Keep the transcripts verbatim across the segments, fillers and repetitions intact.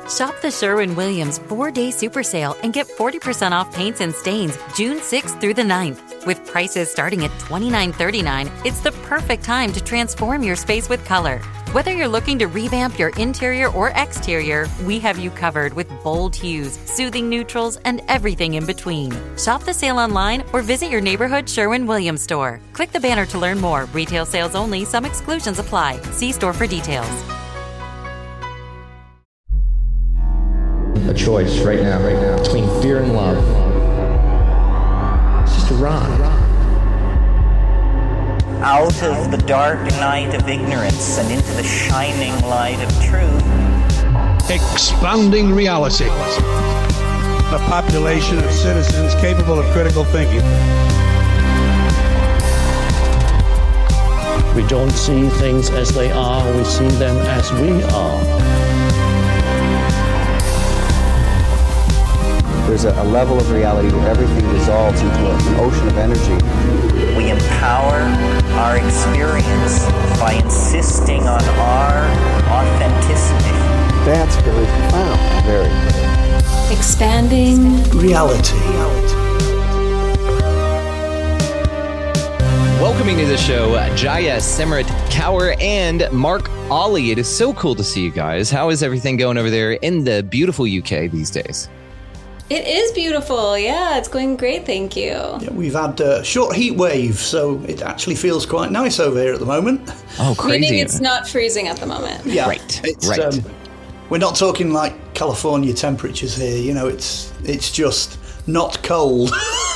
Shop the Sherwin-Williams four-day super sale and get forty percent off paints and stains June sixth through the ninth. With prices starting at twenty-nine thirty-nine, it's the perfect time to transform your space with color. Whether you're looking to revamp your interior or exterior, we have you covered with bold hues, soothing neutrals, and everything in between. Shop the sale online or visit your neighborhood Sherwin-Williams store. Click the banner to learn more. Retail sales only. Some exclusions apply. See store for details. A choice right now, right now, between fear and love. It's just a ride. Out of the dark night of ignorance and into the shining light of truth. Expanding reality. A population of citizens capable of critical thinking. We don't see things as they are, we see them as we are. There's a, a level of reality where everything dissolves into a, an ocean of energy. We empower our experience by insisting on our authenticity. That's very profound. Very. Expanding reality. Welcoming to the show, Jaya, Simrit Kaur, and Mark Ollie. It is so cool to see you guys. How is everything going over there in the beautiful U K these days? It is beautiful. Yeah, it's going great. Thank you. Yeah, we've had a short heat wave, so it actually feels quite nice over here at the moment. Oh, crazy. Meaning it's not freezing at the moment. Yeah, right. It's, right. Um, we're not talking like California temperatures here. You know, it's it's just not cold.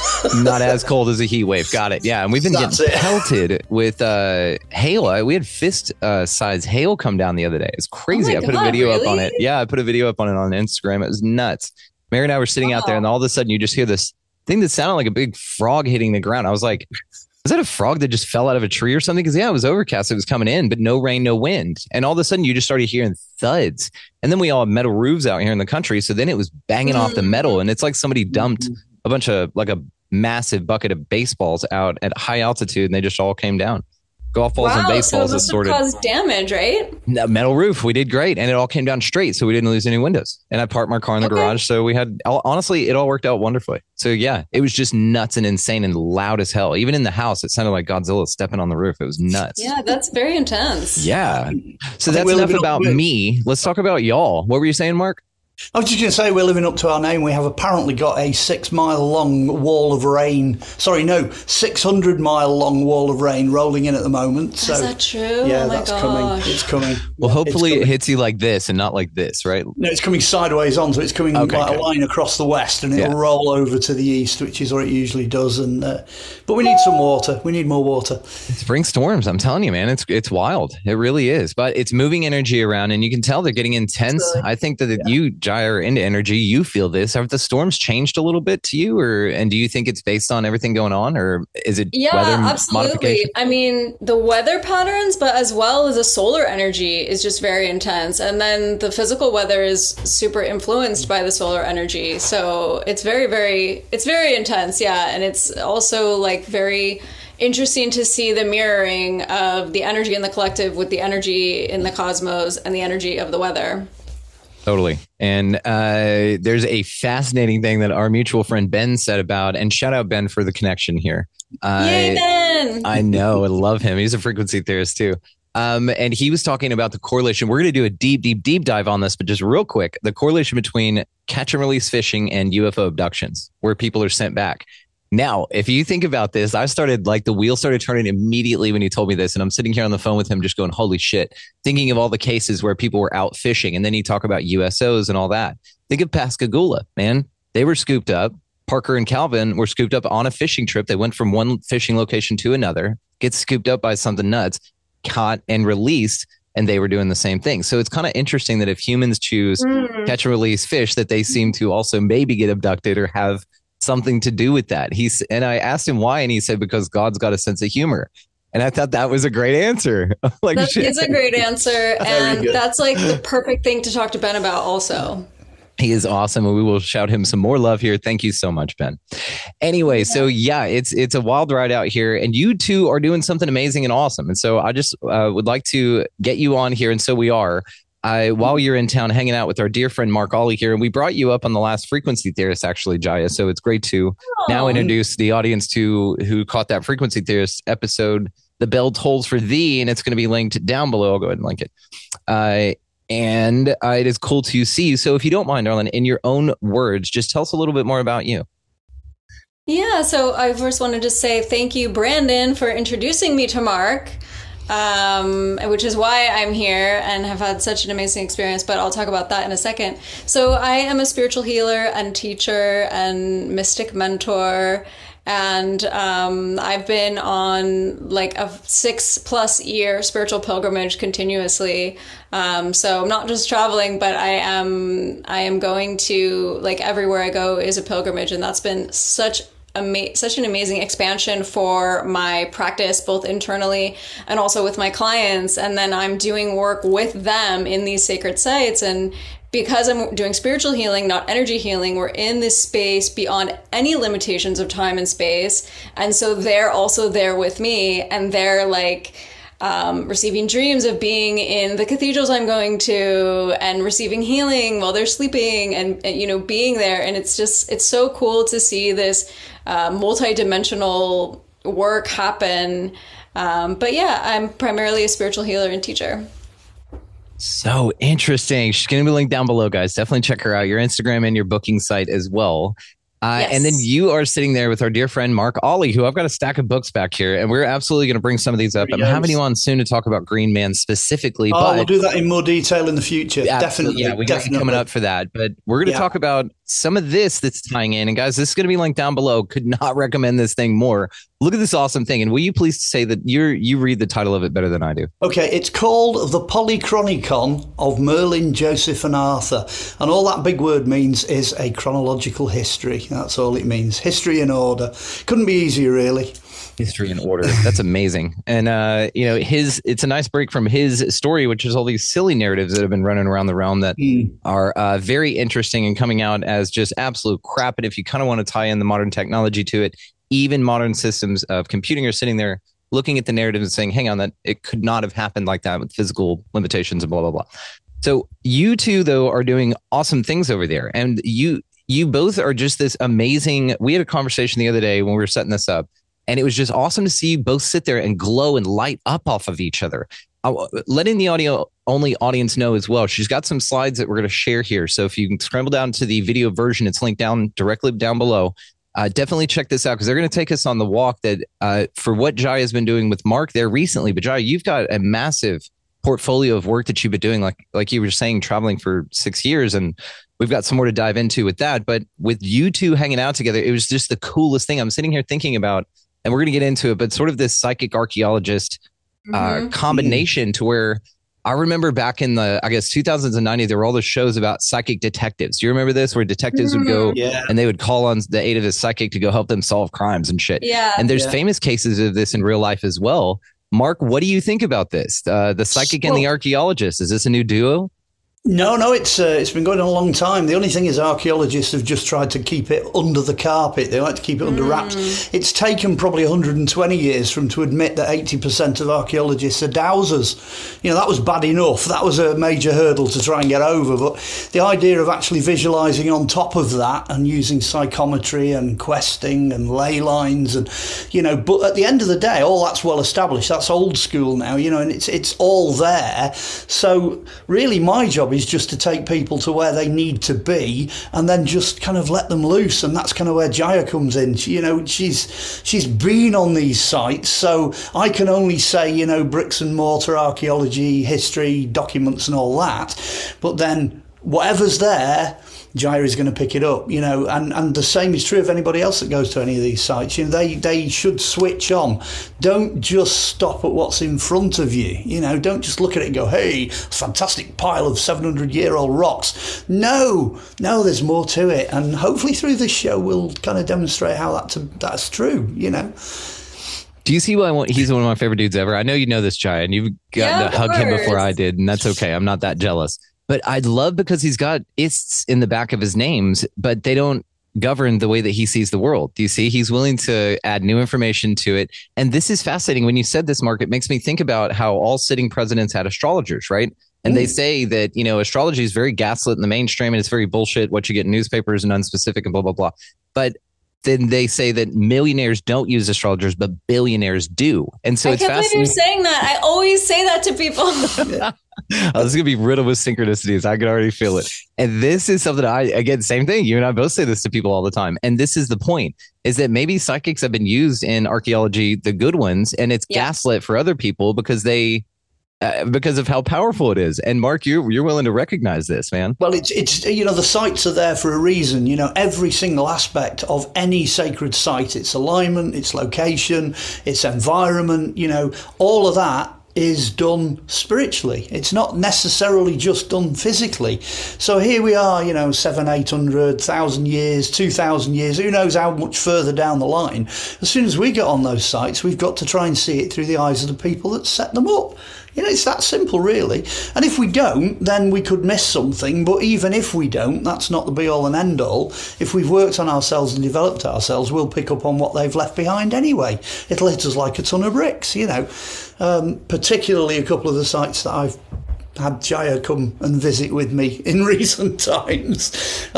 Not as cold as a heat wave. Got it. Yeah, and we've been That's getting it. pelted with uh, hail. We had fist uh, size hail come down the other day. It's crazy. Oh I put God, a video really? up on it. Yeah, I put a video up on it on Instagram. It was nuts. Mary and I were sitting wow. out there, and all of a sudden you just hear this thing that sounded like a big frog hitting the ground. I was like, was that a frog that just fell out of a tree or something? Because, yeah, it was overcast. It was coming in, but no rain, no wind. And all of a sudden you just started hearing thuds. And then we all have metal roofs out here in the country. So then it was banging mm. off the metal. And it's like somebody dumped a bunch of like a massive bucket of baseballs out at high altitude, and they just all came down. Golf balls wow, and baseballs so is sort of caused damage, right? No, metal roof. We did great, and it all came down straight, so we didn't lose any windows. And I parked my car in the okay. garage, so we had honestly, it all worked out wonderfully. So yeah, it was just nuts and insane and loud as hell. Even in the house, it sounded like Godzilla stepping on the roof. It was nuts. Yeah, that's very intense. Yeah. So that's enough about me. Let's talk about y'all. What were you saying, Mark? I was just going to say, we're living up to our name. We have apparently got a six-mile-long wall of rain. Sorry, no, six hundred mile long wall of rain rolling in at the moment. So, is that true? Yeah, oh my that's gosh. coming. It's coming. Well, hopefully coming. It hits you like this and not like this, right? No, it's coming sideways on, so it's coming okay, like okay. a line across the west, and it'll yeah. roll over to the east, which is what it usually does. And uh, but we need some water. We need more water. Spring storms, I'm telling you, man, it's it's wild. It really is. But it's moving energy around, and you can tell they're getting intense. Really? I think that yeah. you, Jai, are into energy. You feel this. Have the storms changed a little bit to you, or and do you think it's based on everything going on, or is it yeah, weather absolutely. modification? I mean, the weather patterns, but as well as the solar energy is just very intense, and then the physical weather is super influenced by the solar energy. So it's very, very, it's very intense, yeah, and it's also like very interesting to see the mirroring of the energy in the collective with the energy in the cosmos and the energy of the weather. Totally. And uh, there's a fascinating thing that our mutual friend Ben said about, and shout out Ben for the connection here. Uh, Yay, Ben! I know. I love him. He's a frequency theorist too. Um, and he was talking about the correlation. We're going to do a deep, deep, deep dive on this, but just real quick, the correlation between catch and release fishing and U F O abductions, where people are sent back. Now, if you think about this, I started like the wheel started turning immediately when he told me this. And I'm sitting here on the phone with him just going, holy shit, thinking of all the cases where people were out fishing. And then he talk about U S Os and all that. Think of Pascagoula, man. They were scooped up. Parker and Calvin were scooped up on a fishing trip. They went from one fishing location to another, get scooped up by something nuts, caught and released. And they were doing the same thing. So it's kind of interesting that if humans choose mm. catch and release fish, that they seem to also maybe get abducted or have something to do with that. He's and I asked him why, and he said because God's got a sense of humor. And I thought that was a great answer. Like that shit. is a great answer, and that's like the perfect thing to talk to Ben about also. He is awesome, and we will shout him some more love here. Thank you so much, Ben. Anyway, yeah. so yeah, it's it's a wild ride out here, and you two are doing something amazing and awesome. And so I just uh, would like to get you on here, and so we are. I, while you're in town hanging out with our dear friend Mark Ollie here, and we brought you up on the last Frequency Theorist, actually, Jaya. So it's great to oh. now introduce the audience to who caught that Frequency Theorist episode. The bell tolls for thee, and it's going to be linked down below. I'll go ahead and link it. Uh, and uh, it is cool to see you. So if you don't mind, Arlen, in your own words, just tell us a little bit more about you. Yeah, so I first wanted to say thank you, Brandon, for introducing me to Mark, um, which is why I'm here and have had such an amazing experience, but I'll talk about that in a second. So I am a spiritual healer and teacher and mystic mentor. And um, I've been on like a six plus year spiritual pilgrimage continuously. Um, so I'm not just traveling, but I am I am going to, like, everywhere I go is a pilgrimage. And that's been such ama- such an amazing expansion for my practice, both internally and also with my clients. And then I'm doing work with them in these sacred sites. And because I'm doing spiritual healing, not energy healing, we're in this space beyond any limitations of time and space. And so they're also there with me, and they're like um, receiving dreams of being in the cathedrals I'm going to and receiving healing while they're sleeping and, and you know, being there. And it's just, it's so cool to see this uh, multi-dimensional work happen. Um, but yeah, I'm primarily a spiritual healer and teacher. So interesting. She's going to be linked down below, guys. Definitely check her out. Your Instagram and your booking site as well. Uh, yes. And then you are sitting there with our dear friend, Mark Ollie, who I've got a stack of books back here. And we're absolutely going to bring some of these up. I'm having you on soon to talk about Green Man specifically. Oh, but we'll do that in more detail in the future. Definitely. Yeah, we got you coming up for that. But we're going to yeah. talk about some of this that's tying in. And guys, this is going to be linked down below. Could not recommend this thing more. Look at this awesome thing. And will you please say that you're you read the title of it better than I do? Okay, it's called The Polychronicon of Merlin, Joseph and Arthur. And all that big word means is a chronological history. That's all it means. History in order. Couldn't be easier, really. History in order. That's amazing. And, uh, you know, his it's a nice break from his story, which is all these silly narratives that have been running around the realm that mm. are uh, very interesting and coming out as just absolute crap. And if you kind of want to tie in the modern technology to it, even modern systems of computing are sitting there looking at the narrative and saying, hang on, that it could not have happened like that with physical limitations and blah, blah, blah. So you two, though, are doing awesome things over there. And you you both are just this amazing. We had a conversation the other day when we were setting this up, and it was just awesome to see you both sit there and glow and light up off of each other. Uh, letting the audio only audience know as well. She's got some slides that we're going to share here. So if you can scramble down to the video version, it's linked down directly down below. Uh, definitely check this out because they're going to take us on the walk that uh, for what Jaya has been doing with Mark there recently. But Jaya, you've got a massive portfolio of work that you've been doing, like like you were saying, traveling for six years. And we've got some more to dive into with that. But with you two hanging out together, it was just the coolest thing. I'm sitting here thinking about, and we're going to get into it, but sort of this psychic archaeologist uh, mm-hmm. combination to where I remember back in the, I guess, two thousands and ninety, there were all those shows about psychic detectives. Do you remember this? Where detectives would go yeah. and they would call on the aid of a psychic to go help them solve crimes and shit. Yeah. And there's yeah. famous cases of this in real life as well. Mark, what do you think about this? Uh, the psychic well, and the archaeologist, is this a new duo? No, no, it's uh, it's been going on a long time. The only thing is archaeologists have just tried to keep it under the carpet. They like to keep it under wraps. Mm. It's taken probably one hundred twenty years for them to admit that eighty percent of archaeologists are dowsers. You know, that was bad enough. That was a major hurdle to try and get over. But the idea of actually visualising on top of that and using psychometry and questing and ley lines and, you know, but at the end of the day, all that's well established. That's old school now, you know, and it's it's all there. So really my job is just to take people to where they need to be and then just kind of let them loose. And that's kind of where Jaya comes in. She, you know, she's she's been on these sites, so I can only say, you know, bricks and mortar, archaeology, history, documents and all that. But then whatever's there, Jaya is going to pick it up, you know, and, and the same is true of anybody else that goes to any of these sites. You know, they, they should switch on. Don't just stop at what's in front of you. You know, don't just look at it and go, hey, fantastic pile of seven hundred year old rocks. No, no, there's more to it. And hopefully through this show, we'll kind of demonstrate how that to, that's true, you know. Do you see why I want, he's one of my favorite dudes ever? I know you know this, Jaya, and you've gotten yeah, to hug him before I did, and that's okay. I'm not that jealous. But I'd love because he's got ists in the back of his names, but they don't govern the way that he sees the world. Do you see? He's willing to add new information to it. And this is fascinating. When you said this, Mark, it makes me think about how all sitting presidents had astrologers, right? And they say that, you know, astrology is very gaslit in the mainstream and it's very bullshit, what you get in newspapers and unspecific and blah, blah, blah. But then they say that millionaires don't use astrologers, but billionaires do. And so I it's can't believe fascinating. you're saying that. I always say that to people. Oh, this is going to be riddled with synchronicities. I can already feel it. And this is something I, again, same thing. You and I both say this to people all the time. And this is the point, is that maybe psychics have been used in archaeology, the good ones, and it's yeah. gaslit for other people because they, Uh, because of how powerful it is. And Mark, you're, you're willing to recognize this, man. Well, it's, it's, you know, the sites are there for a reason. You know, every single aspect of any sacred site, its alignment, its location, its environment, you know, all of that is done spiritually. It's not necessarily just done physically. So here we are, you know, seven, eight hundred, thousand years, two thousand years, who knows how much further down the line. As soon as we get on those sites, we've got to try and see it through the eyes of the people that set them up. You know, it's that simple, really. And if we don't, then we could miss something. But even if we don't, that's not the be-all and end-all. If we've worked on ourselves and developed ourselves, we'll pick up on what they've left behind anyway. It'll hit us like a ton of bricks, you know. Um, particularly a couple of the sites that I've had Jaya come and visit with me in recent times.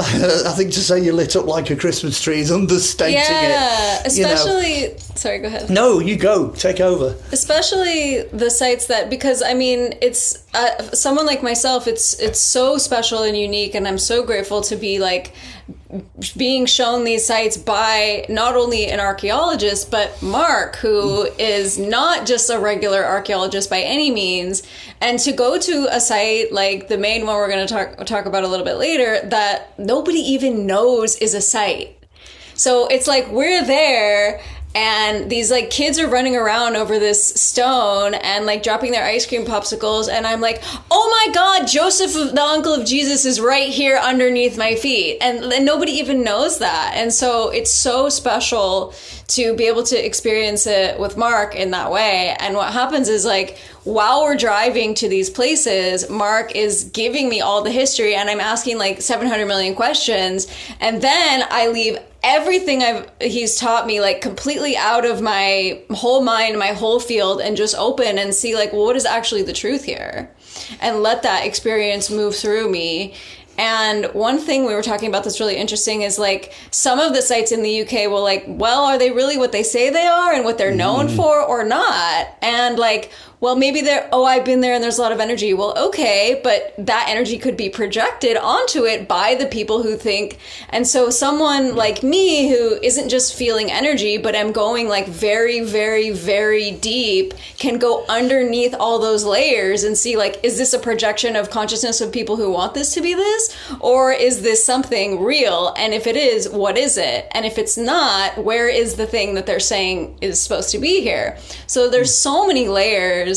I think to say you lit up like a Christmas tree is understating yeah, it. Yeah, especially... You know. Sorry, go ahead. No, you go. Take over. Especially the sites that, because, I mean, it's... Uh, someone like myself, it's it's so special and unique, and I'm so grateful to be, like, being shown these sites by not only an archaeologist, but Mark, who is not just a regular archaeologist by any means. And to go to a site like the main one we're going to talk talk about a little bit later that nobody even knows is a site. So it's like we're there and these like kids are running around over this stone and like dropping their ice cream popsicles. And I'm like, oh my God, Joseph, the uncle of Jesus, is right here underneath my feet. And, and nobody even knows that. And so it's so special to be able to experience it with Mark in that way. And what happens is like, while we're driving to these places, Mark is giving me all the history and I'm asking like seven hundred million questions. And then I leave everything I've he's taught me like completely out of my whole mind, my whole field, and just open and see like, well, what is actually the truth here? And let that experience move through me. And one thing we were talking about that's really interesting is like some of the sites in the U K will like, well, are they really what they say they are and what they're known mm. for or not? And like, well, maybe they're, oh, I've been there and there's a lot of energy. Well, okay, but that energy could be projected onto it by the people who think. And so someone like me who isn't just feeling energy, but am going like very, very, very deep can go underneath all those layers and see like, is this a projection of consciousness of people who want this to be this? Or is this something real? And if it is, what is it? And if it's not, where is the thing that they're saying is supposed to be here? So there's so many layers.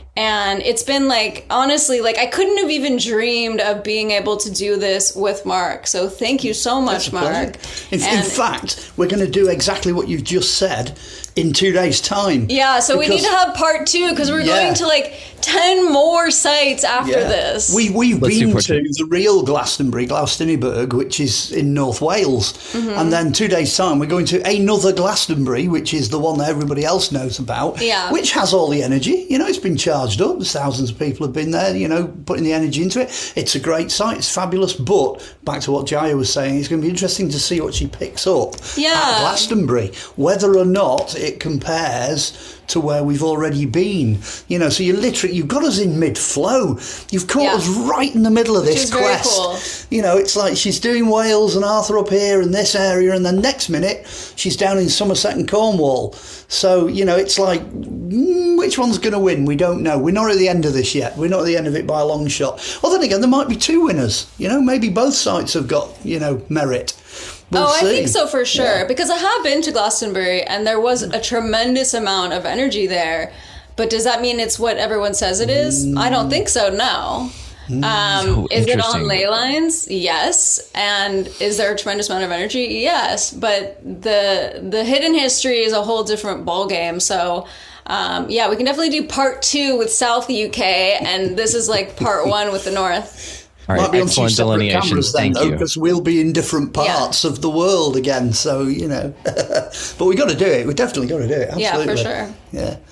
And it's been like, honestly, like I couldn't have even dreamed of being able to do this with Mark. So thank you so much, Mark. In, in fact, we're going to do exactly what you've just said in two days' time. Yeah, so we need to have part two because we're yeah. going to like ten more sites after yeah. this. We, we've Let's been to the real Glastonbury, Glastonbury, which is in North Wales. Mm-hmm. And then two days' time, we're going to another Glastonbury, which is the one that everybody else knows about, yeah. which has all the energy. You know, it's been charged up. Thousands of people have been there, you know, putting the energy into it. It's a great site. It's fabulous. But back to what Jaya was saying, it's going to be interesting to see what she picks up yeah. at Glastonbury, whether or not it compares to where we've already been. You know, so you literally, you've got us in mid-flow. You've caught yeah. us right in the middle of Which this is quest. Very cool. You know, it's like she's doing Wales and Arthur up here in this area, and then next minute she's down in Somerset and Cornwall. So, you know, it's like, mm, which one's going to win? We don't know. We're not at the end of this yet. We're not at the end of it by a long shot. Well, then again, there might be two winners. You know, maybe both sides have got, you know, merit. We'll oh, see. I think so for sure. Yeah. Because I have been to Glastonbury and there was a tremendous amount of energy there. But does that mean it's what everyone says it is? Mm. I don't think so, no. Mm. Um, so is it on ley lines? Yes. And is there a tremendous amount of energy? Yes. But the the hidden history is a whole different ballgame. So, um, yeah, we can definitely do part two with South U K. And this is like part one with the North. All right, might be on two excellent separate delineation. cameras then, Thank though, you. because we'll be in different parts yeah. of the world again. So, you know, but we got to do it. We definitely got to do it. Absolutely. Yeah, for sure. Yeah.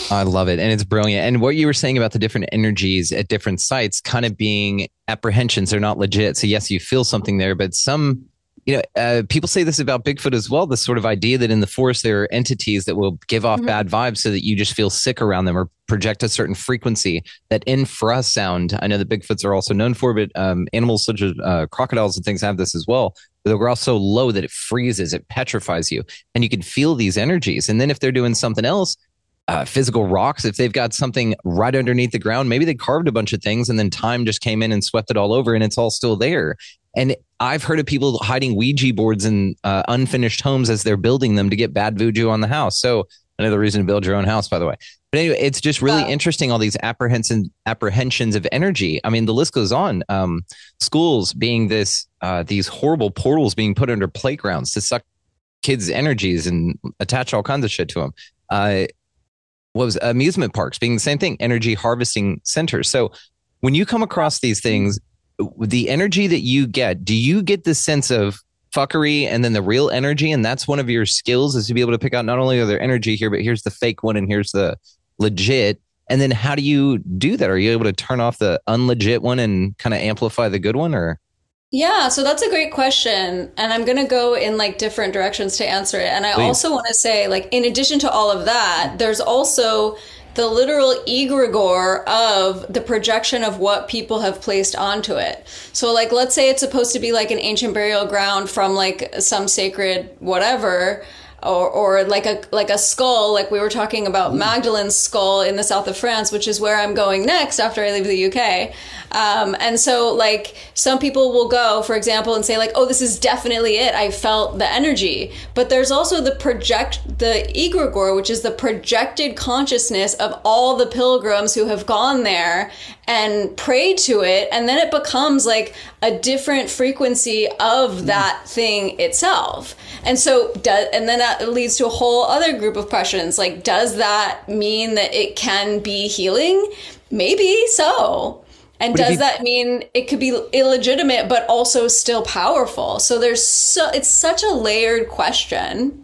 I love it. And it's brilliant. And what you were saying about the different energies at different sites kind of being apprehensions, they're not legit. So yes, you feel something there, but some, you know, uh, people say this about Bigfoot as well. This sort of idea that in the forest, there are entities that will give off mm-hmm. bad vibes so that you just feel sick around them or project a certain frequency that infrasound. I know that Bigfoots are also known for, but um, animals such as uh, crocodiles and things have this as well. But they're also low that it freezes, it petrifies you, and you can feel these energies. And then if they're doing something else, uh, physical rocks, if they've got something right underneath the ground, maybe they carved a bunch of things and then time just came in and swept it all over and it's all still there. And I've heard of people hiding Ouija boards in uh, unfinished homes as they're building them to get bad voodoo on the house. So another reason to build your own house, by the way. But anyway, it's just really wow. interesting, all these apprehensions, apprehensions of energy. I mean, the list goes on. Um, schools being this, uh, these horrible portals being put under playgrounds to suck kids' energies and attach all kinds of shit to them. Uh, what was amusement parks being the same thing, energy harvesting centers. So when you come across these things, the energy that you get, do you get this sense of fuckery and then the real energy? And that's one of your skills, is to be able to pick out not only are there energy here, but here's the fake one and here's the legit. And then how do you do that? Are you able to turn off the unlegit one and kind of amplify the good one? Or yeah, so that's a great question. And I'm going to go in like different directions to answer it. And I Please. also want to say, like, in addition to all of that, there's also the literal egregore of the projection of what people have placed onto it. So like, let's say it's supposed to be like an ancient burial ground from like some sacred whatever, or or like a like a skull, like we were talking about Magdalene's skull in the south of France, which is where I'm going next after I leave the U K. Um, and so like some people will go, for example, and say like, oh, this is definitely it. I felt the energy. But there's also the project, the egregore, which is the projected consciousness of all the pilgrims who have gone there and prayed to it. And then it becomes like a different frequency of that thing itself. And so, does, and then that leads to a whole other group of questions. Like, does that mean that it can be healing? Maybe so. And does you, that mean it could be illegitimate, but also still powerful? So there's so, it's such a layered question.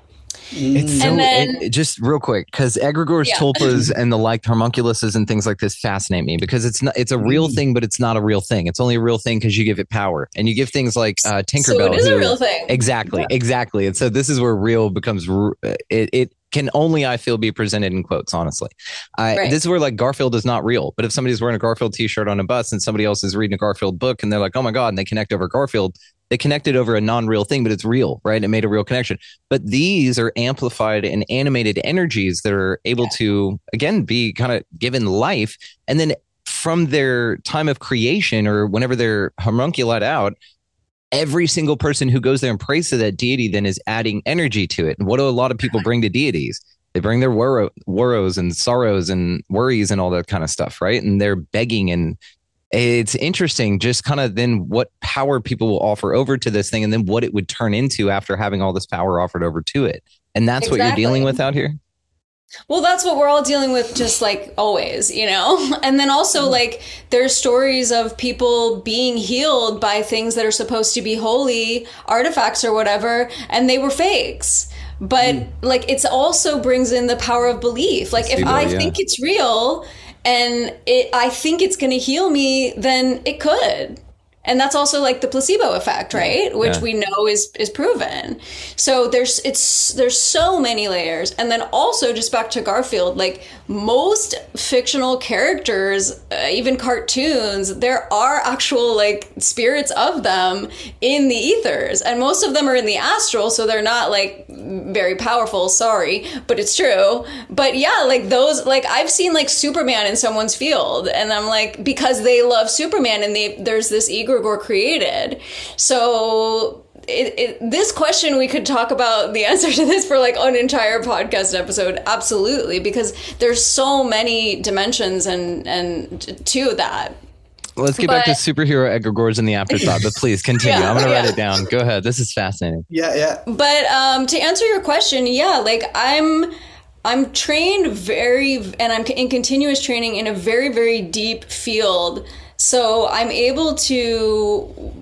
It's so, and then, it, just real quick, because egregores, yeah. tulpas, and the like homunculuses and things like this fascinate me, because it's not, it's a real mm. thing, but it's not a real thing. It's only a real thing because you give it power, and you give things like uh, Tinkerbell. So it is who, a real thing. Exactly, yeah. exactly. And so this is where real becomes. It, it can only, I feel, be presented in quotes. Honestly, I, right. this is where like Garfield is not real. But if somebody's wearing a Garfield T-shirt on a bus and somebody else is reading a Garfield book, and they're like, "Oh my god," and they connect over Garfield. They connected over a non-real thing, but it's real, right? It made a real connection. But these are amplified and animated energies that are able yeah. to, again, be kind of given life. And then from their time of creation, or whenever they're homunculate out, every single person who goes there and prays to that deity then is adding energy to it. And what do a lot of people bring to deities? They bring their wor- woros and sorrows and worries and all that kind of stuff, right? And they're begging, and it's interesting just kind of then what power people will offer over to this thing, and then what it would turn into after having all this power offered over to it. And that's exactly what you're dealing with out here. Well, that's what we're all dealing with, just like always, you know? And then also like there's stories of people being healed by things that are supposed to be holy artifacts or whatever, and they were fakes. But mm. like it's also brings in the power of belief. Like if I yeah. think it's real, and it, I think it's going to heal me, then it could. And that's also like the placebo effect, right? Which yeah. we know is is proven. So there's it's there's so many layers. And then also just back to Garfield, like most fictional characters, uh, even cartoons, there are actual like spirits of them in the ethers. And most of them are in the astral, so they're not like very powerful, sorry, but it's true. But yeah, like those, like I've seen like Superman in someone's field, and I'm like, because they love Superman and they there's this ego egregore created. So it, it, this question, we could talk about the answer to this for like an entire podcast episode. Absolutely. Because there's so many dimensions and, and to that. Let's get but, back to superhero egregores in the afterthought, but please continue. Yeah, I'm going to yeah. write it down. Go ahead. This is fascinating. Yeah. Yeah. But um, to answer your question, yeah, like I'm, I'm trained very, and I'm in continuous training in a very, very deep field. So I'm able to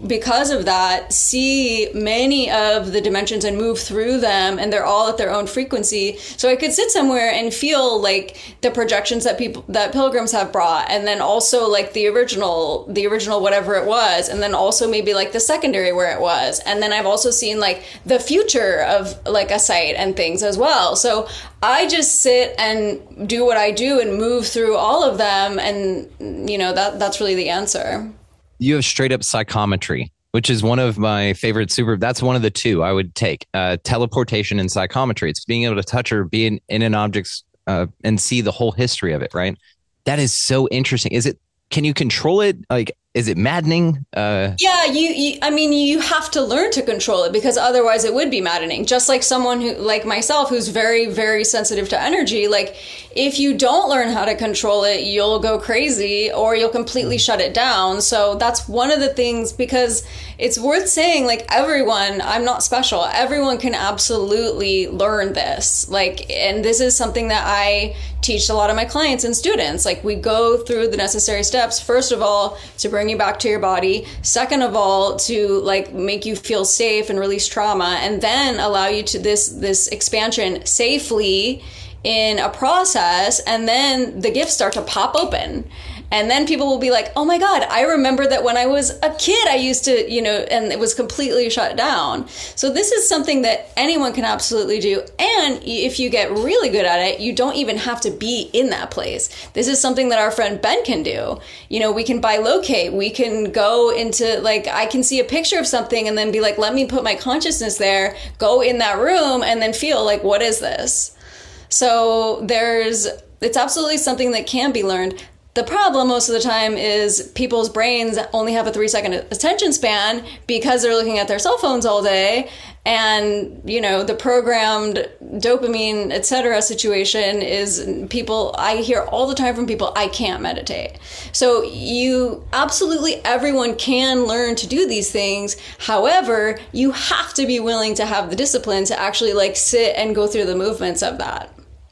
because of that, see many of the dimensions and move through them, and they're all at their own frequency. So I could sit somewhere and feel like the projections that people that pilgrims have brought, and then also like the original, the original whatever it was, and then also maybe like the secondary where it was, and then I've also seen like the future of like a site and things as well. So I just sit and do what I do and move through all of them, and you know that that's really the answer. You have straight up psychometry, which is one of my favorite super. That's one of the two I would take. Uh, teleportation and psychometry. It's being able to touch or be in, in an object uh, and see the whole history of it. Right. That is so interesting. Is it? Can you control it? Like, is it maddening? Uh, yeah, you, you. I mean, you have to learn to control it, because otherwise it would be maddening. Just like someone who, like myself, who's very, very sensitive to energy. Like, if you don't learn how to control it, you'll go crazy or you'll completely shut it down. So that's one of the things, because it's worth saying, like, everyone, I'm not special. Everyone can absolutely learn this. Like, and this is something that I teach a lot of my clients and students. Like, we go through the necessary steps, first of all, to bring you back to your body. Second of all, to like make you feel safe and release trauma, and then allow you to this, this expansion safely in a process. And then the gifts start to pop open. And then people will be like, oh my God, I remember that when I was a kid, I used to, you know, and it was completely shut down. So this is something that anyone can absolutely do. And if you get really good at it, you don't even have to be in that place. This is something that our friend Ben can do. You know, we can bilocate. We can go into, like, I can see a picture of something and then be like, let me put my consciousness there, go in that room, and then feel like, what is this? So there's, it's absolutely something that can be learned. The problem most of the time is people's brains only have a three second attention span because they're looking at their cell phones all day. And, you know, the programmed dopamine, et cetera situation is people, I hear all the time from people, I can't meditate. So you absolutely, everyone can learn to do these things. However, you have to be willing to have the discipline to actually like sit and go through the movements of that.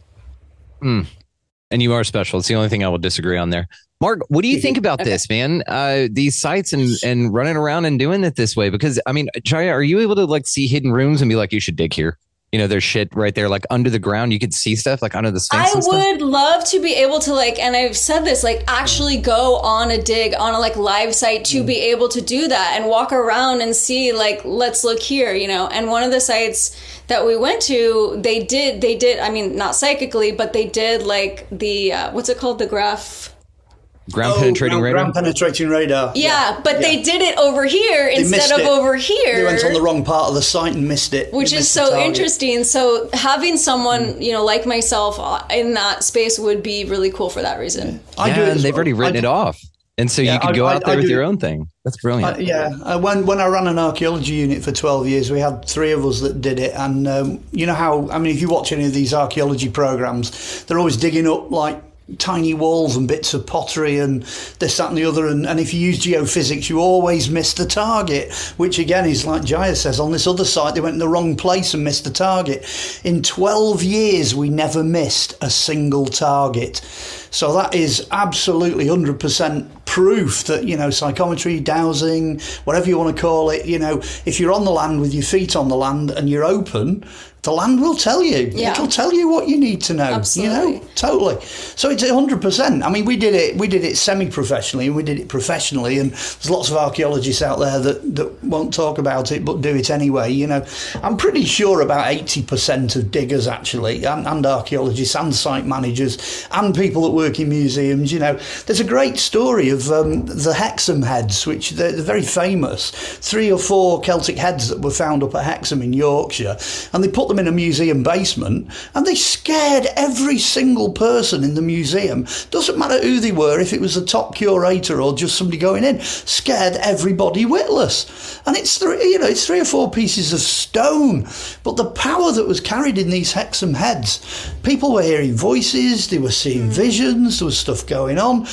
Mm. And you are special. It's the only thing I will disagree on there. Mark, what do you think about okay. this, man? Uh, these sites and, and running around and doing it this way? Because, I mean, Jaya, are you able to like see hidden rooms and be like, you should dig here? You know, there's shit right there, like under the ground. You could see stuff like under the Sphinx. I would love to be able to like, and I've said this, like actually go on a dig on a like live site to mm. be able to do that and walk around and see like, let's look here, you know. And one of the sites that we went to, they did, they did, I mean, not psychically, but they did like the, uh, what's it called? The graph. Ground oh, penetrating ground, radar? Ground penetrating radar. Yeah, yeah. but yeah. they did it over here they instead of it. over here. They went on the wrong part of the site and missed it. Which they is so interesting. So having someone, mm. you know, like myself in that space would be really cool for that reason. Yeah, I do and they've well. already written it off. And so yeah, you can go I, out there I, with I your own thing. That's brilliant. Uh, yeah. Uh, when when I ran an archaeology unit for twelve years, we had three of us that did it. And um, you know how, I mean, if you watch any of these archaeology programs, they're always digging up like tiny walls and bits of pottery and this, that and the other, and, and if you use geophysics you always miss the target, which again is like Jaya says, on this other site they went in the wrong place and missed the target. In twelve years we never missed a single target. So that is absolutely one hundred percent proof that, you know, psychometry, dowsing, whatever you want to call it, you know, if you're on the land with your feet on the land and you're open, the land will tell you. Yeah. It'll tell you what you need to know. Absolutely. You know, totally. So it's one hundred percent. I mean, we did it we did it semi-professionally and we did it professionally, and there's lots of archaeologists out there that, that won't talk about it but do it anyway. You know, I'm pretty sure about eighty percent of diggers actually, and, and archaeologists and site managers and people that work in museums, you know, there's a great story of um, the Hexham heads, which they're, they're very famous. Three or four Celtic heads that were found up at Hexham in Yorkshire, and they put them in a museum basement and they scared every single person in the museum. Doesn't matter who they were, if it was the top curator or just somebody going in, scared everybody witless. And it's three, you know, it's three or four pieces of stone, but the power that was carried in these Hexham heads, people were hearing voices, they were seeing visions, there was stuff going on.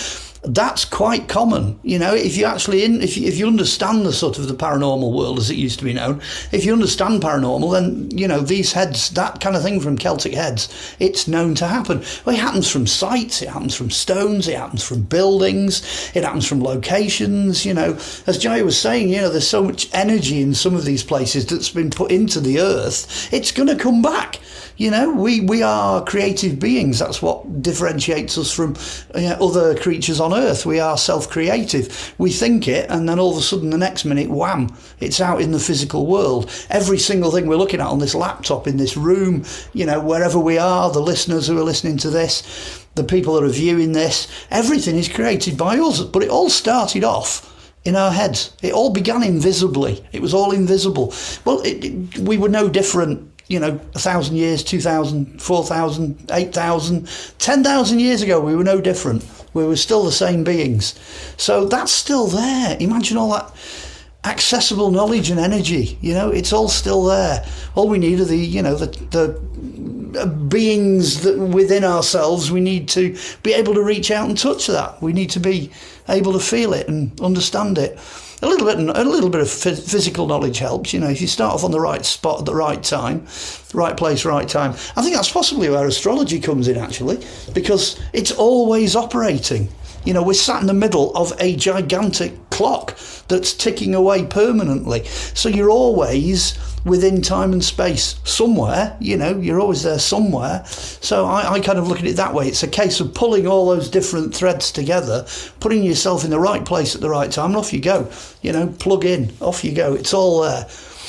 That's quite common. You know, if you actually, in, if you, if you understand the sort of the paranormal world as it used to be known, if you understand paranormal, then, you know, these heads, that kind of thing from Celtic heads, it's known to happen. Well, it happens from sites, it happens from stones, it happens from buildings, it happens from locations, you know. As Jai was saying, you know, there's so much energy in some of these places that's been put into the earth, it's going to come back. You know, we, we are creative beings. That's what differentiates us from you know, other creatures on Earth. We are self-creative. We think it, and then all of a sudden, the next minute, wham, it's out in the physical world. Every single thing we're looking at on this laptop, in this room, you know, wherever we are, the listeners who are listening to this, the people that are viewing this, everything is created by us. But it all started off in our heads. It all began invisibly. It was all invisible. Well, it, it, we were no different. You know, a thousand years, two thousand, four thousand, eight thousand, ten thousand years ago, we were no different. We were still the same beings. So that's still there. Imagine all that accessible knowledge and energy. You know, it's all still there. All we need are the, you know, the, the beings that within ourselves. We need to be able to reach out and touch that. We need to be able to feel it and understand it. A little bit, a little bit of physical knowledge helps. You know, if you start off on the right spot at the right time, right place, right time. I think that's possibly where astrology comes in, actually, because it's always operating. You know, we're sat in the middle of a gigantic clock that's ticking away permanently. So you're always within time and space somewhere, you know, you're always there somewhere. So I, I kind of look at it that way. It's a case of pulling all those different threads together, putting yourself in the right place at the right time, and off you go. You know, plug in, off you go. It's all there.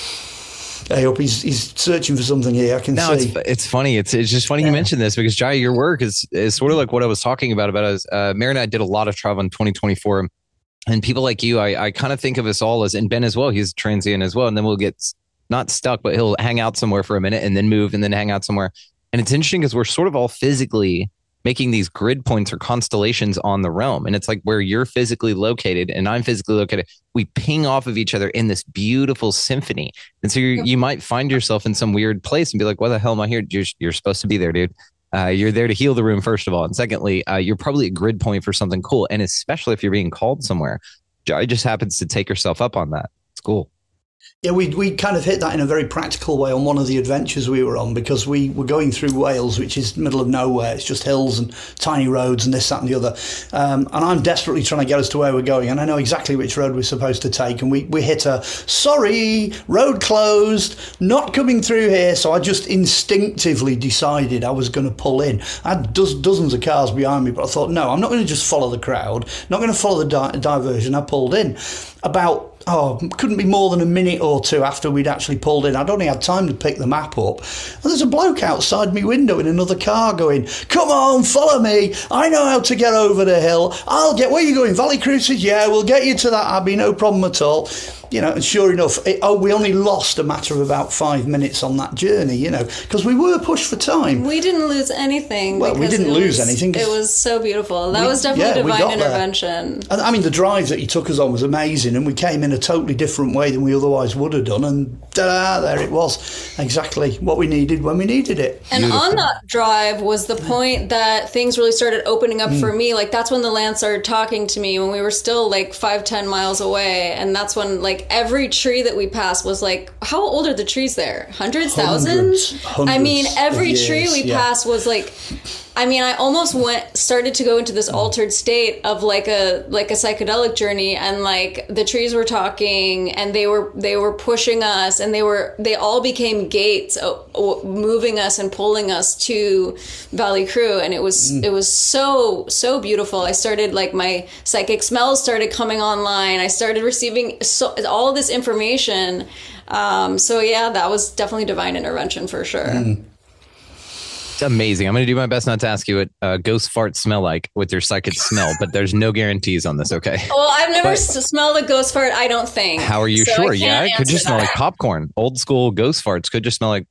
I hope he's he's searching for something here. I can no, see. It's, it's funny. It's it's just funny yeah. you mentioned this because, Jai, your work is, is sort of like what I was talking about. About us. Uh, Mary and I did a lot of travel in twenty twenty-four. And people like you, I, I kind of think of us all as, and Ben as well, he's transient as well. And then we'll get not stuck, but he'll hang out somewhere for a minute and then move and then hang out somewhere. And it's interesting because we're sort of all physically making these grid points or constellations on the realm. And it's like where you're physically located and I'm physically located, we ping off of each other in this beautiful symphony. And so you're, you might find yourself in some weird place and be like, why the hell am I here? You're, you're supposed to be there, dude. Uh, you're there to heal the room, first of all. And secondly, uh, you're probably a grid point for something cool. And especially if you're being called somewhere, Jai just happens to take herself up on that. It's cool. Yeah, we we kind of hit that in a very practical way on one of the adventures we were on, because we were going through Wales, which is middle of nowhere. It's just hills and tiny roads and this, that and the other. Um, and I'm desperately trying to get us to where we're going. And I know exactly which road we're supposed to take. And we, we hit a, sorry, road closed, not coming through here. So I just instinctively decided I was going to pull in. I had do- dozens of cars behind me, but I thought, no, I'm not going to just follow the crowd, not going to follow the di- diversion. I pulled in. About Oh, couldn't be more than a minute or two after we'd actually pulled in. I'd only had time to pick the map up. And there's a bloke outside me window in another car going, come on, follow me. I know how to get over the hill. I'll get, where are you going? Valley Cruises? Yeah, we'll get you to that, Abbey, no problem at all. You know, and sure enough, it, oh, we only lost a matter of about five minutes on that journey, you know, because we were pushed for time. We didn't lose anything. Well, we didn't lose was, anything. It was so beautiful. That we, was definitely yeah, divine intervention. And I mean, the drive that he took us on was amazing, and we came in a totally different way than we otherwise would have done, and ta-da, there it was. Exactly what we needed when we needed it. And Beautiful. On that drive was the point that things really started opening up mm. for me. Like, that's when the land started talking to me, when we were still like five, ten miles away. And that's when like every tree that we passed was like, how old are the trees there? Hundreds, hundreds thousands? Hundreds I mean, every years, tree we yeah. passed was like, I mean, I almost went started to go into this altered state of like a like a psychedelic journey, and like the trees were talking and they were they were pushing us, and they were they all became gates moving us and pulling us to Valley Crew, and it was mm. it was so so beautiful. I started like my psychic smells started coming online. I started receiving so, all of this information. Um, so yeah, that was definitely divine intervention for sure. Mm. It's amazing. I'm going to do my best not to ask you what uh, ghost farts smell like with your psychic smell, but there's no guarantees on this, okay? Well, I've never but, s- smelled a ghost fart, I don't think. How are you so sure? Yeah, it could just that. smell like popcorn. Old school ghost farts could just smell like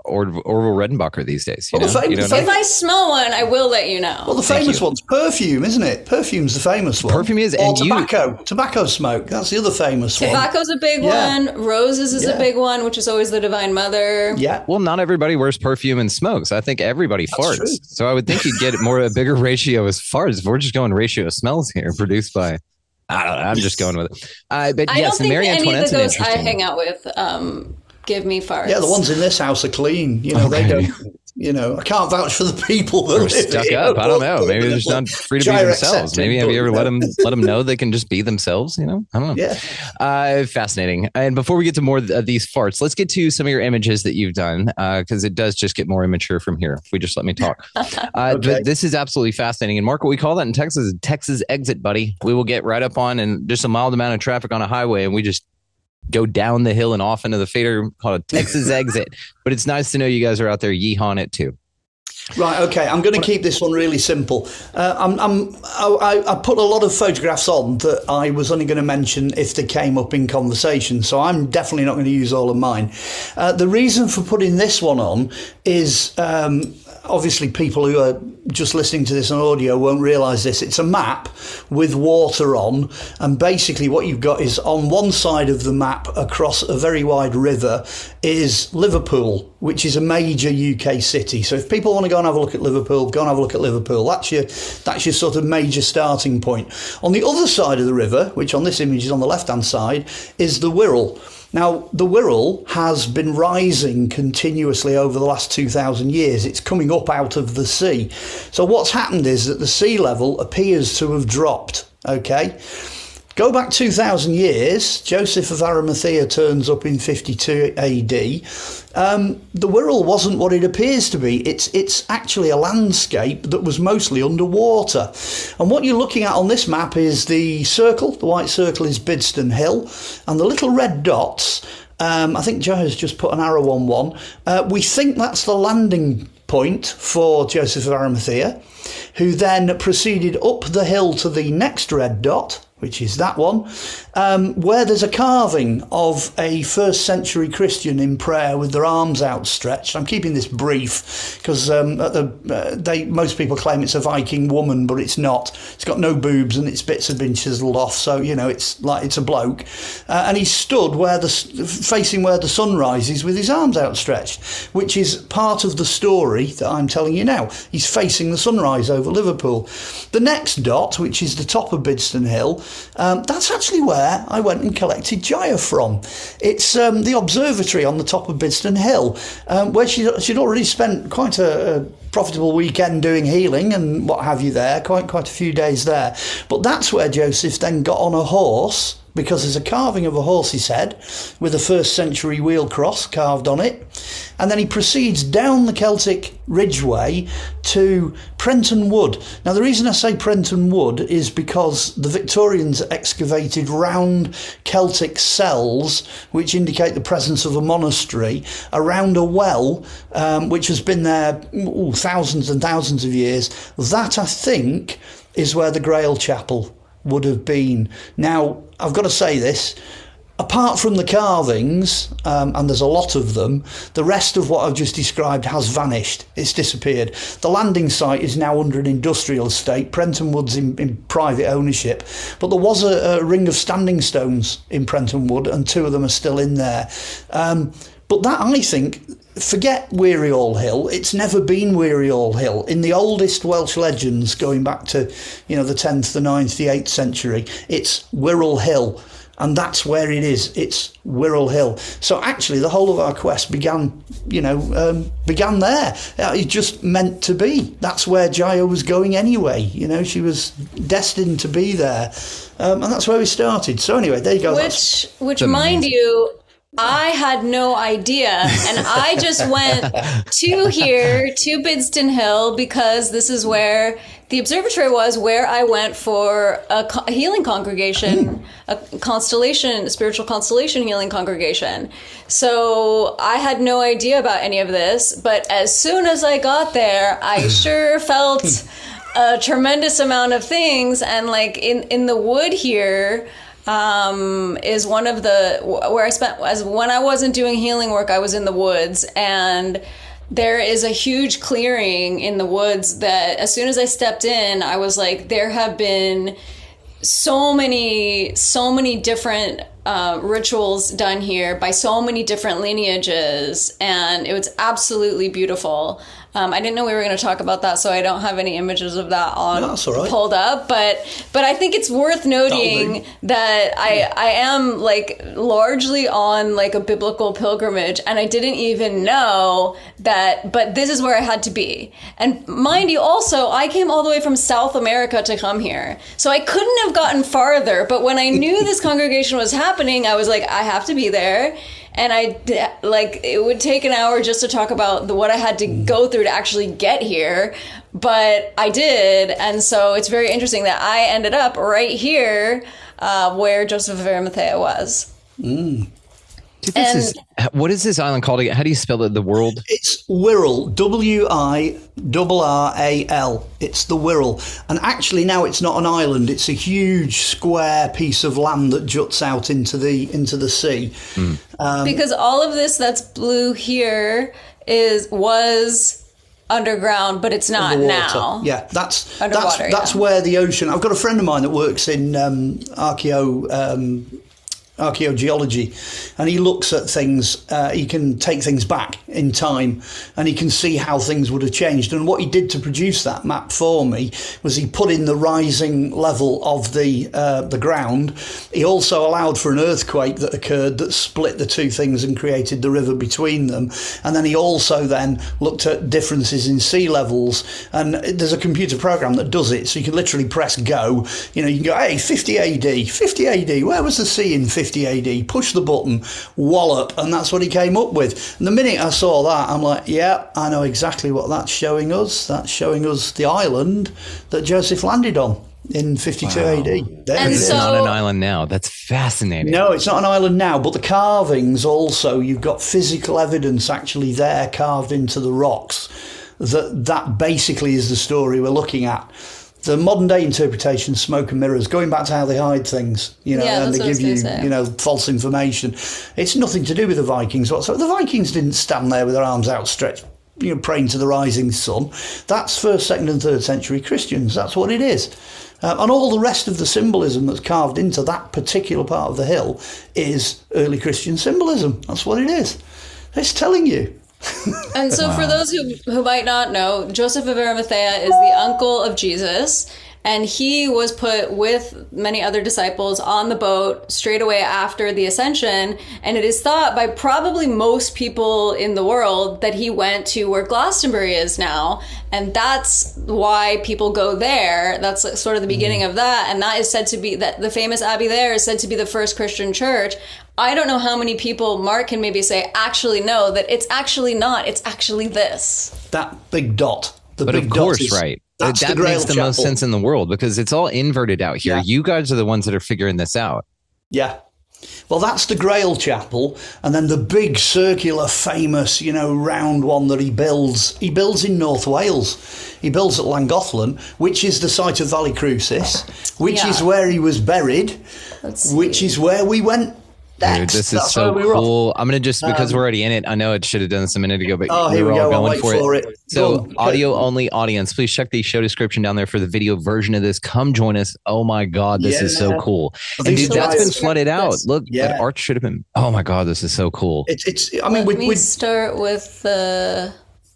Or- Orville Redenbacher these days. You well, know? the fam- you the know fam- if I smell one, I will let you know. Well, the Thank famous you. one's perfume, isn't it? Perfume's the famous one. Perfume is, or and you- tobacco. Tobacco smoke. That's the other famous one. Tobacco's a big Yeah. one. Roses is Yeah. a big one, which is always the Divine Mother. Yeah. Well, not everybody wears perfume and smokes. I think everybody farts. true. So I would think you'd get more a bigger ratio as farts. If we're just going ratio of smells here, produced by. I don't know. I'm just going with it. Uh, but I yes, don't think Marie any of Antoinette's the an ghosts I interesting. hang out with um, give me farts. Yeah, the ones in this house are clean. You know, they Okay. don't. You know, I can't vouch for the people that They're live stuck here, up. I don't but- know. Maybe they're just not free to be Gyre themselves. accepted, Maybe have but, you ever you let know. them let them know they can just be themselves? You know, I don't know. Yeah. Uh, fascinating. And before we get to more of these farts, let's get to some of your images that you've done because it does just get more immature from here. If we just let me talk. Uh, Okay. But this is absolutely fascinating. And Mark, what we call that in Texas is Texas exit, buddy. We will get right up on and just a mild amount of traffic on a highway, and we just go down the hill and off into the fader called a Texas exit. But it's nice to know you guys are out there yeehawing it too. Right, okay. I'm going to keep this one really simple. Uh, I'm, I'm, I, I put a lot of photographs on that I was only going to mention if they came up in conversation, so I'm definitely not going to use all of mine. Uh, the reason for putting this one on is um, obviously people who are just listening to this on audio won't realise this. It's a map with water on, and basically what you've got is on one side of the map across a very wide river is Liverpool, which is a major U K city. So if people want to go and have a look at Liverpool, go and have a look at Liverpool. That's your that's your sort of major starting point. On the other side of the river, which on this image is on the left-hand side, is the Wirral. Now, the Wirral has been rising continuously over the last two thousand years. It's coming up out of the sea. So what's happened is that the sea level appears to have dropped, okay? Go back two thousand years, Joseph of Arimathea turns up in fifty-two A D. Um, the Wirral wasn't what it appears to be. It's it's actually a landscape that was mostly underwater. And what you're looking at on this map is the circle. The white circle is Bidston Hill. And the little red dots, um, I think Joe has just put an arrow on one. Uh, we think that's the landing point for Joseph of Arimathea, who then proceeded up the hill to the next red dot, which is that one, um, where there's a carving of a first century Christian in prayer with their arms outstretched. I'm keeping this brief because um, at the, uh, they most people claim it's a Viking woman, but it's not. It's got no boobs and its bits have been chiseled off, so you know it's like it's a bloke. Uh, and he stood where the facing where the sun rises with his arms outstretched, which is part of the story that I'm telling you now. He's facing the sunrise over Liverpool. The next dot, which is the top of Bidston Hill, Um, that's actually where I went and collected Jaya from. It's um, the observatory on the top of Bidston Hill, um, where she, she'd already spent quite a, a profitable weekend doing healing and what have you there, quite quite a few days there. But that's where Joseph then got on a horse, because there's a carving of a horse's head with a first century wheel cross carved on it. And then he proceeds down the Celtic Ridgeway to Prenton Wood. Now, the reason I say Prenton Wood is because the Victorians excavated round Celtic cells, which indicate the presence of a monastery, around a well, um, which has been there ooh, thousands and thousands of years. That, I think, is where the Grail Chapel would have been. Now, I've got to say this, apart from the carvings, um, and there's a lot of them, the rest of what I've just described has vanished. It's disappeared. The landing site is now under an industrial estate. Prenton Wood's in, in private ownership, but there was a, a ring of standing stones in Prenton Wood, and two of them are still in there. Um, but that, I think, forget Weary All Hill. It's never been Weary All Hill. In the oldest Welsh legends, going back to, you know, the tenth, the ninth, the eighth century, it's Wirral Hill. And that's where it is. It's Wirral Hill. So actually, the whole of our quest began, you know, um, began there. It just meant to be. That's where Jaya was going anyway. You know, she was destined to be there, um, and that's where we started. So anyway, there you go. Which, that's, which, mind you, I had no idea, and I just went to here, to Bidston Hill, because this is where the observatory was, where I went for a, co- a healing congregation, a constellation, a spiritual constellation healing congregation. So I had no idea about any of this, but as soon as I got there, I sure felt a tremendous amount of things. And like in, in the wood here, um, is one of the where I spent as when I wasn't doing healing work, I was in the woods, and there is a huge clearing in the woods that as soon as I stepped in, I was like, there have been so many, so many different uh, rituals done here by so many different lineages, and it was absolutely beautiful. Um, I didn't know we were going to talk about that, so I don't have any images of that on no, that's all right. pulled up. But but I think it's worth noting that I I am like largely on like a biblical pilgrimage, and I didn't even know that. But this is where I had to be. And mind you, also I came all the way from South America to come here, so I couldn't have gotten farther. But when I knew this congregation was happening, I was like, I have to be there. And I, like, it would take an hour just to talk about the, what I had to go through to actually get here. But I did. And so it's very interesting that I ended up right here uh, where Joseph of Arimathea was. Mm. Dude, this And- is, what is this island called again? How do you spell it? The World? It's Wirral, W I R R A L. It's the Wirral. And actually now it's not an island. It's a huge square piece of land that juts out into the into the sea. Mm. Um, because all of this that's blue here is was underground, but it's not underwater. now. Yeah, that's Underwater, that's that's yeah. where the ocean. I've got a friend of mine that works in um, archeo. Um, archaeogeology, and he looks at things, uh, he can take things back in time, and he can see how things would have changed. And what he did to produce that map for me was he put in the rising level of the uh, the ground. He also allowed for an earthquake that occurred that split the two things and created the river between them. And then he also then looked at differences in sea levels, and there's a computer program that does it, so you can literally press go. You know, you can go, hey, fifty A D, fifty A D, where was the sea in fifty A D? Push the button, wallop, and that's what he came up with. And the minute I saw that, I'm like, yeah, I know exactly what that's showing us. That's showing us the island that Joseph landed on in fifty-two Wow. A D. There And it It's is. so- not an island now. That's fascinating. No, it's not an island now, but the carvings also, you've got physical evidence actually there carved into the rocks. That that basically is the story we're looking at. The modern day interpretation, smoke and mirrors, going back to how they hide things, you know, Yeah, and that's they what I was give you, gonna say. you know, false information. It's nothing to do with the Vikings whatsoever. The Vikings didn't stand there with their arms outstretched, you know, praying to the rising sun. That's first, second, and third century Christians. That's what it is. Uh, and all the rest of the symbolism that's carved into that particular part of the hill is early Christian symbolism. That's what it is. It's telling you. And so for those who, who might not know, Joseph of Arimathea is the uncle of Jesus, and he was put with many other disciples on the boat straight away after the ascension. And it is thought by probably most people in the world that he went to where Glastonbury is now. And that's why people go there. That's sort of the beginning of that. And that is said to be, that the famous abbey there is said to be the first Christian church. I don't know how many people, Mark can maybe say, actually know that it's actually not. It's actually this. That big dot. The But big of dot course, is- right. That's That the Grail makes the most Chapel. sense in the world because it's all inverted out here. Yeah. You guys are the ones that are figuring this out. Yeah. Well, that's the Grail Chapel, and then the big circular, famous, you know, round one that he builds. He builds in North Wales. He builds at Llangollen, which is the site of Valley Crucis, which Yeah. is where he was buried, Let's which see. is where we went Dude, next. this is That's so where we were off. cool. I'm gonna just because Um, we're already in it. I know it should have done this a minute ago, but Oh, here we're we all go. I'll going wait for, for it. it. So, Go. audio only audience, please check the show description down there for the video version of this. Come join us. Oh my god, this is so Yeah. cool. Well, And these dude, that's guys- been flooded out. Look, Yeah. that arch should have been. Oh my god, this is so cool. It's, it's. I mean, Let we, me we, start with the...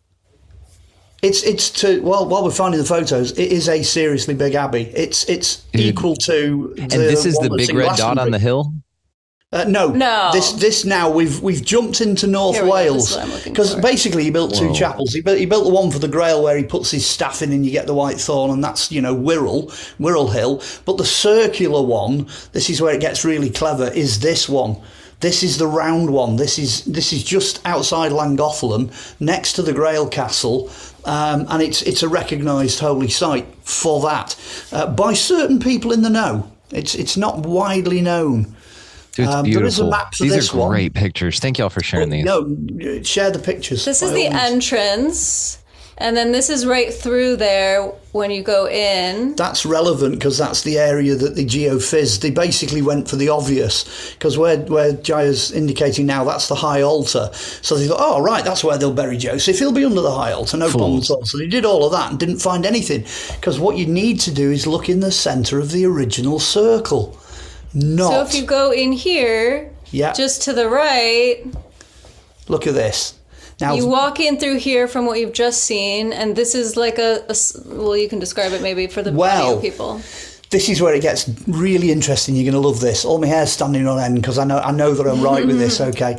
it's, it's to. Well, while we're finding the photos, it is a seriously big abbey. It's, it's Dude. equal to. The And this is one the that's big in red dot on the Glastonbury. hill. Uh, no, No. This this now we've we've jumped into North Here we go, this Wales is what I'm looking because for. basically he built two Whoa. chapels. He built he built the one for the Grail where he puts his staff in and you get the white thorn, and that's, you know, Wirral Wirral Hill. But the circular one, this is where it gets really clever. Is this one? This is the round one. This is this is just outside Llangollen, next to the Grail Castle, um, and it's it's a recognised holy site for that uh, by certain people in the know. It's it's not widely known. Dude, it's Um, there is a beautiful. map for These this are one. great pictures. Thank y'all for sharing these. No, share the pictures. This by is all the means. entrance. And then this is right through there when you go in. That's relevant because that's the area that they geophysed. They basically went for the obvious because where, where Jaya's indicating now, that's the high altar. So they thought, oh, right, that's where they'll bury Joseph. He'll be under the high altar, no problem at all. So they did all of that and didn't find anything because what you need to do is look in the centre of the original circle. Not. So if you go in here, yeah. just to the right. Look at this. Now, you walk in through here from what you've just seen, and this is like a, a well, you can describe it maybe for the well, audio people. This is where it gets really interesting. You're going to love this. All my hair's standing on end because I know I know that I'm right with this. Okay.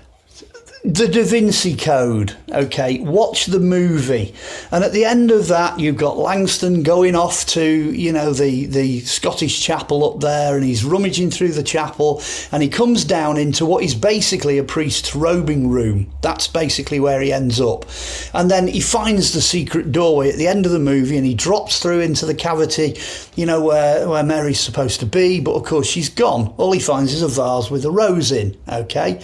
The Da Vinci Code, okay, watch the movie. And at the end of that, you've got Langston going off to, you know, the, the Scottish chapel up there, and he's rummaging through the chapel, and he comes down into what is basically a priest's robing room. That's basically where he ends up. And then he finds the secret doorway at the end of the movie, and he drops through into the cavity, you know, where, where Mary's supposed to be, but of course she's gone. All he finds is a vase with a rose in, okay?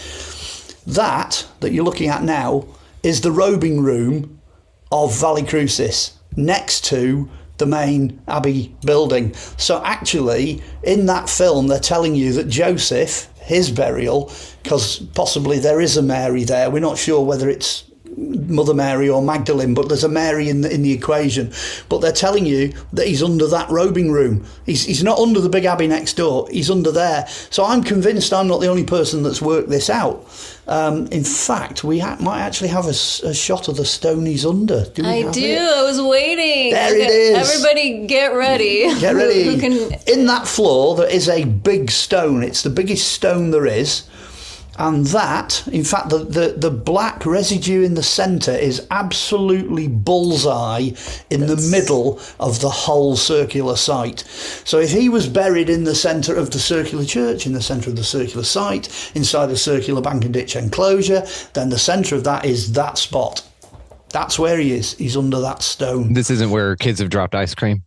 That, that you're looking at now, is the robing room of Valley Crucis, next to the main Abbey building. So actually, in that film, they're telling you that Joseph, his burial, because possibly there is a Mary there, we're not sure whether it's Mother Mary or Magdalene, but there's a Mary in the, in the equation. But they're telling you that he's under that robing room. He's, he's not under the big Abbey next door. He's under there. So I'm convinced I'm not the only person that's worked this out. Um, in fact, we ha- might actually have a, a shot of the stone he's under. Do we I have do. It? I was waiting. There okay, it is. Everybody get ready. Get ready. Who can... In that floor, there is a big stone. It's the biggest stone there is. And that, in fact, the, the, the black residue in the centre is absolutely bullseye in That's... the middle of the whole circular site. So if he was buried in the centre of the circular church, in the centre of the circular site, inside the circular bank and ditch enclosure, then the centre of that is that spot. That's where he is. He's under that stone. This isn't where kids have dropped ice cream?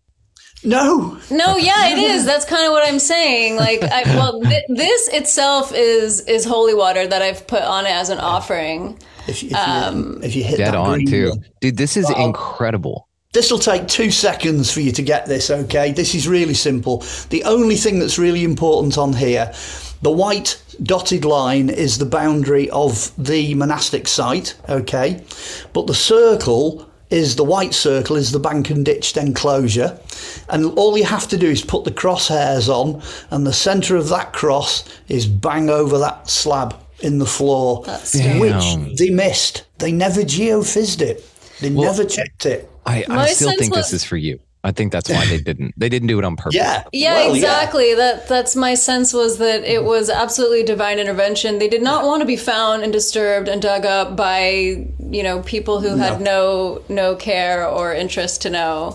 No. No, yeah, it is. That's kind of what I'm saying. Like, I, well, th- this itself is is holy water that I've put on it as an offering. If, if, um, you, if you hit dead that on green too, one. dude. This is oh. incredible. This will take two seconds for you to get this. Okay, this is really simple. The only thing that's really important on here, the white dotted line is the boundary of the monastic site. Okay, but the circle is the white circle is the bank and ditched enclosure, and all you have to do is put the crosshairs on, and the centre of that cross is bang over that slab in the floor, which they missed. They never geophysed it. They well, never checked it. I, I still think was- this is for you. I think that's why they didn't. They didn't do it on purpose. Yeah, yeah, well, exactly. Yeah. That that's my sense was that it was absolutely divine intervention. They did not want to be found and disturbed and dug up by, you know, people who had no no care or interest to know.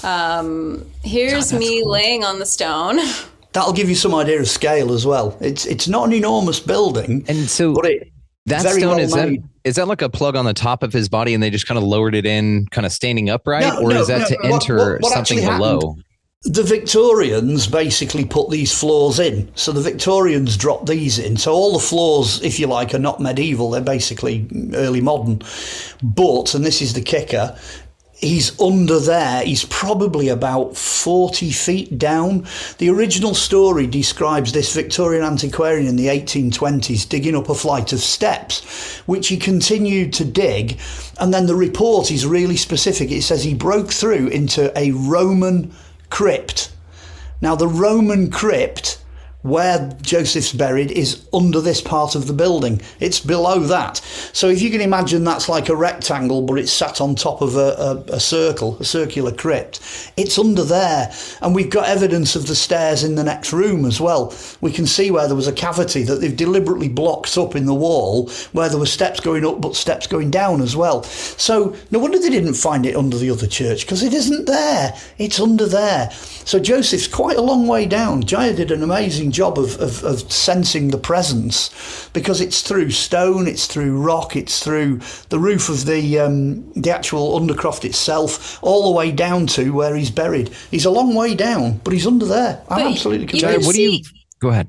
Um, here's God, me cool. laying on the stone. That'll give you some idea of scale as well. It's it's not an enormous building, and so but it. That Very stone, well is made. that is that like a plug on the top of his body and they just kind of lowered it in, kind of standing upright? No, or no, is that no. to What, enter what, what something below? Happened, the Victorians basically put these floors in. So the Victorians dropped these in. So all the floors, if you like, are not medieval. They're basically early modern. But, and this is the kicker, he's under there. He's probably about forty feet down. The original story describes this Victorian antiquarian in the eighteen twenties digging up a flight of steps, which he continued to dig. And then the report is really specific. It says he broke through into a Roman crypt. Now, the Roman crypt where Joseph's buried is under this part of the building. It's below that. So if you can imagine that's like a rectangle, but it's sat on top of a, a, a circle, a circular crypt. It's under there. And we've got evidence of the stairs in the next room as well. We can see where there was a cavity that they've deliberately blocked up in the wall, where there were steps going up, but steps going down as well. So no wonder they didn't find it under the other church, because it isn't there. It's under there. So Joseph's quite a long way down. Jaya did an amazing job of, of, of sensing the presence, because it's through stone, it's through rock, it's through the roof of the um, the actual undercroft itself, all the way down to where he's buried. He's a long way down, but he's under there. I'm but absolutely convinced. What do you? Go ahead.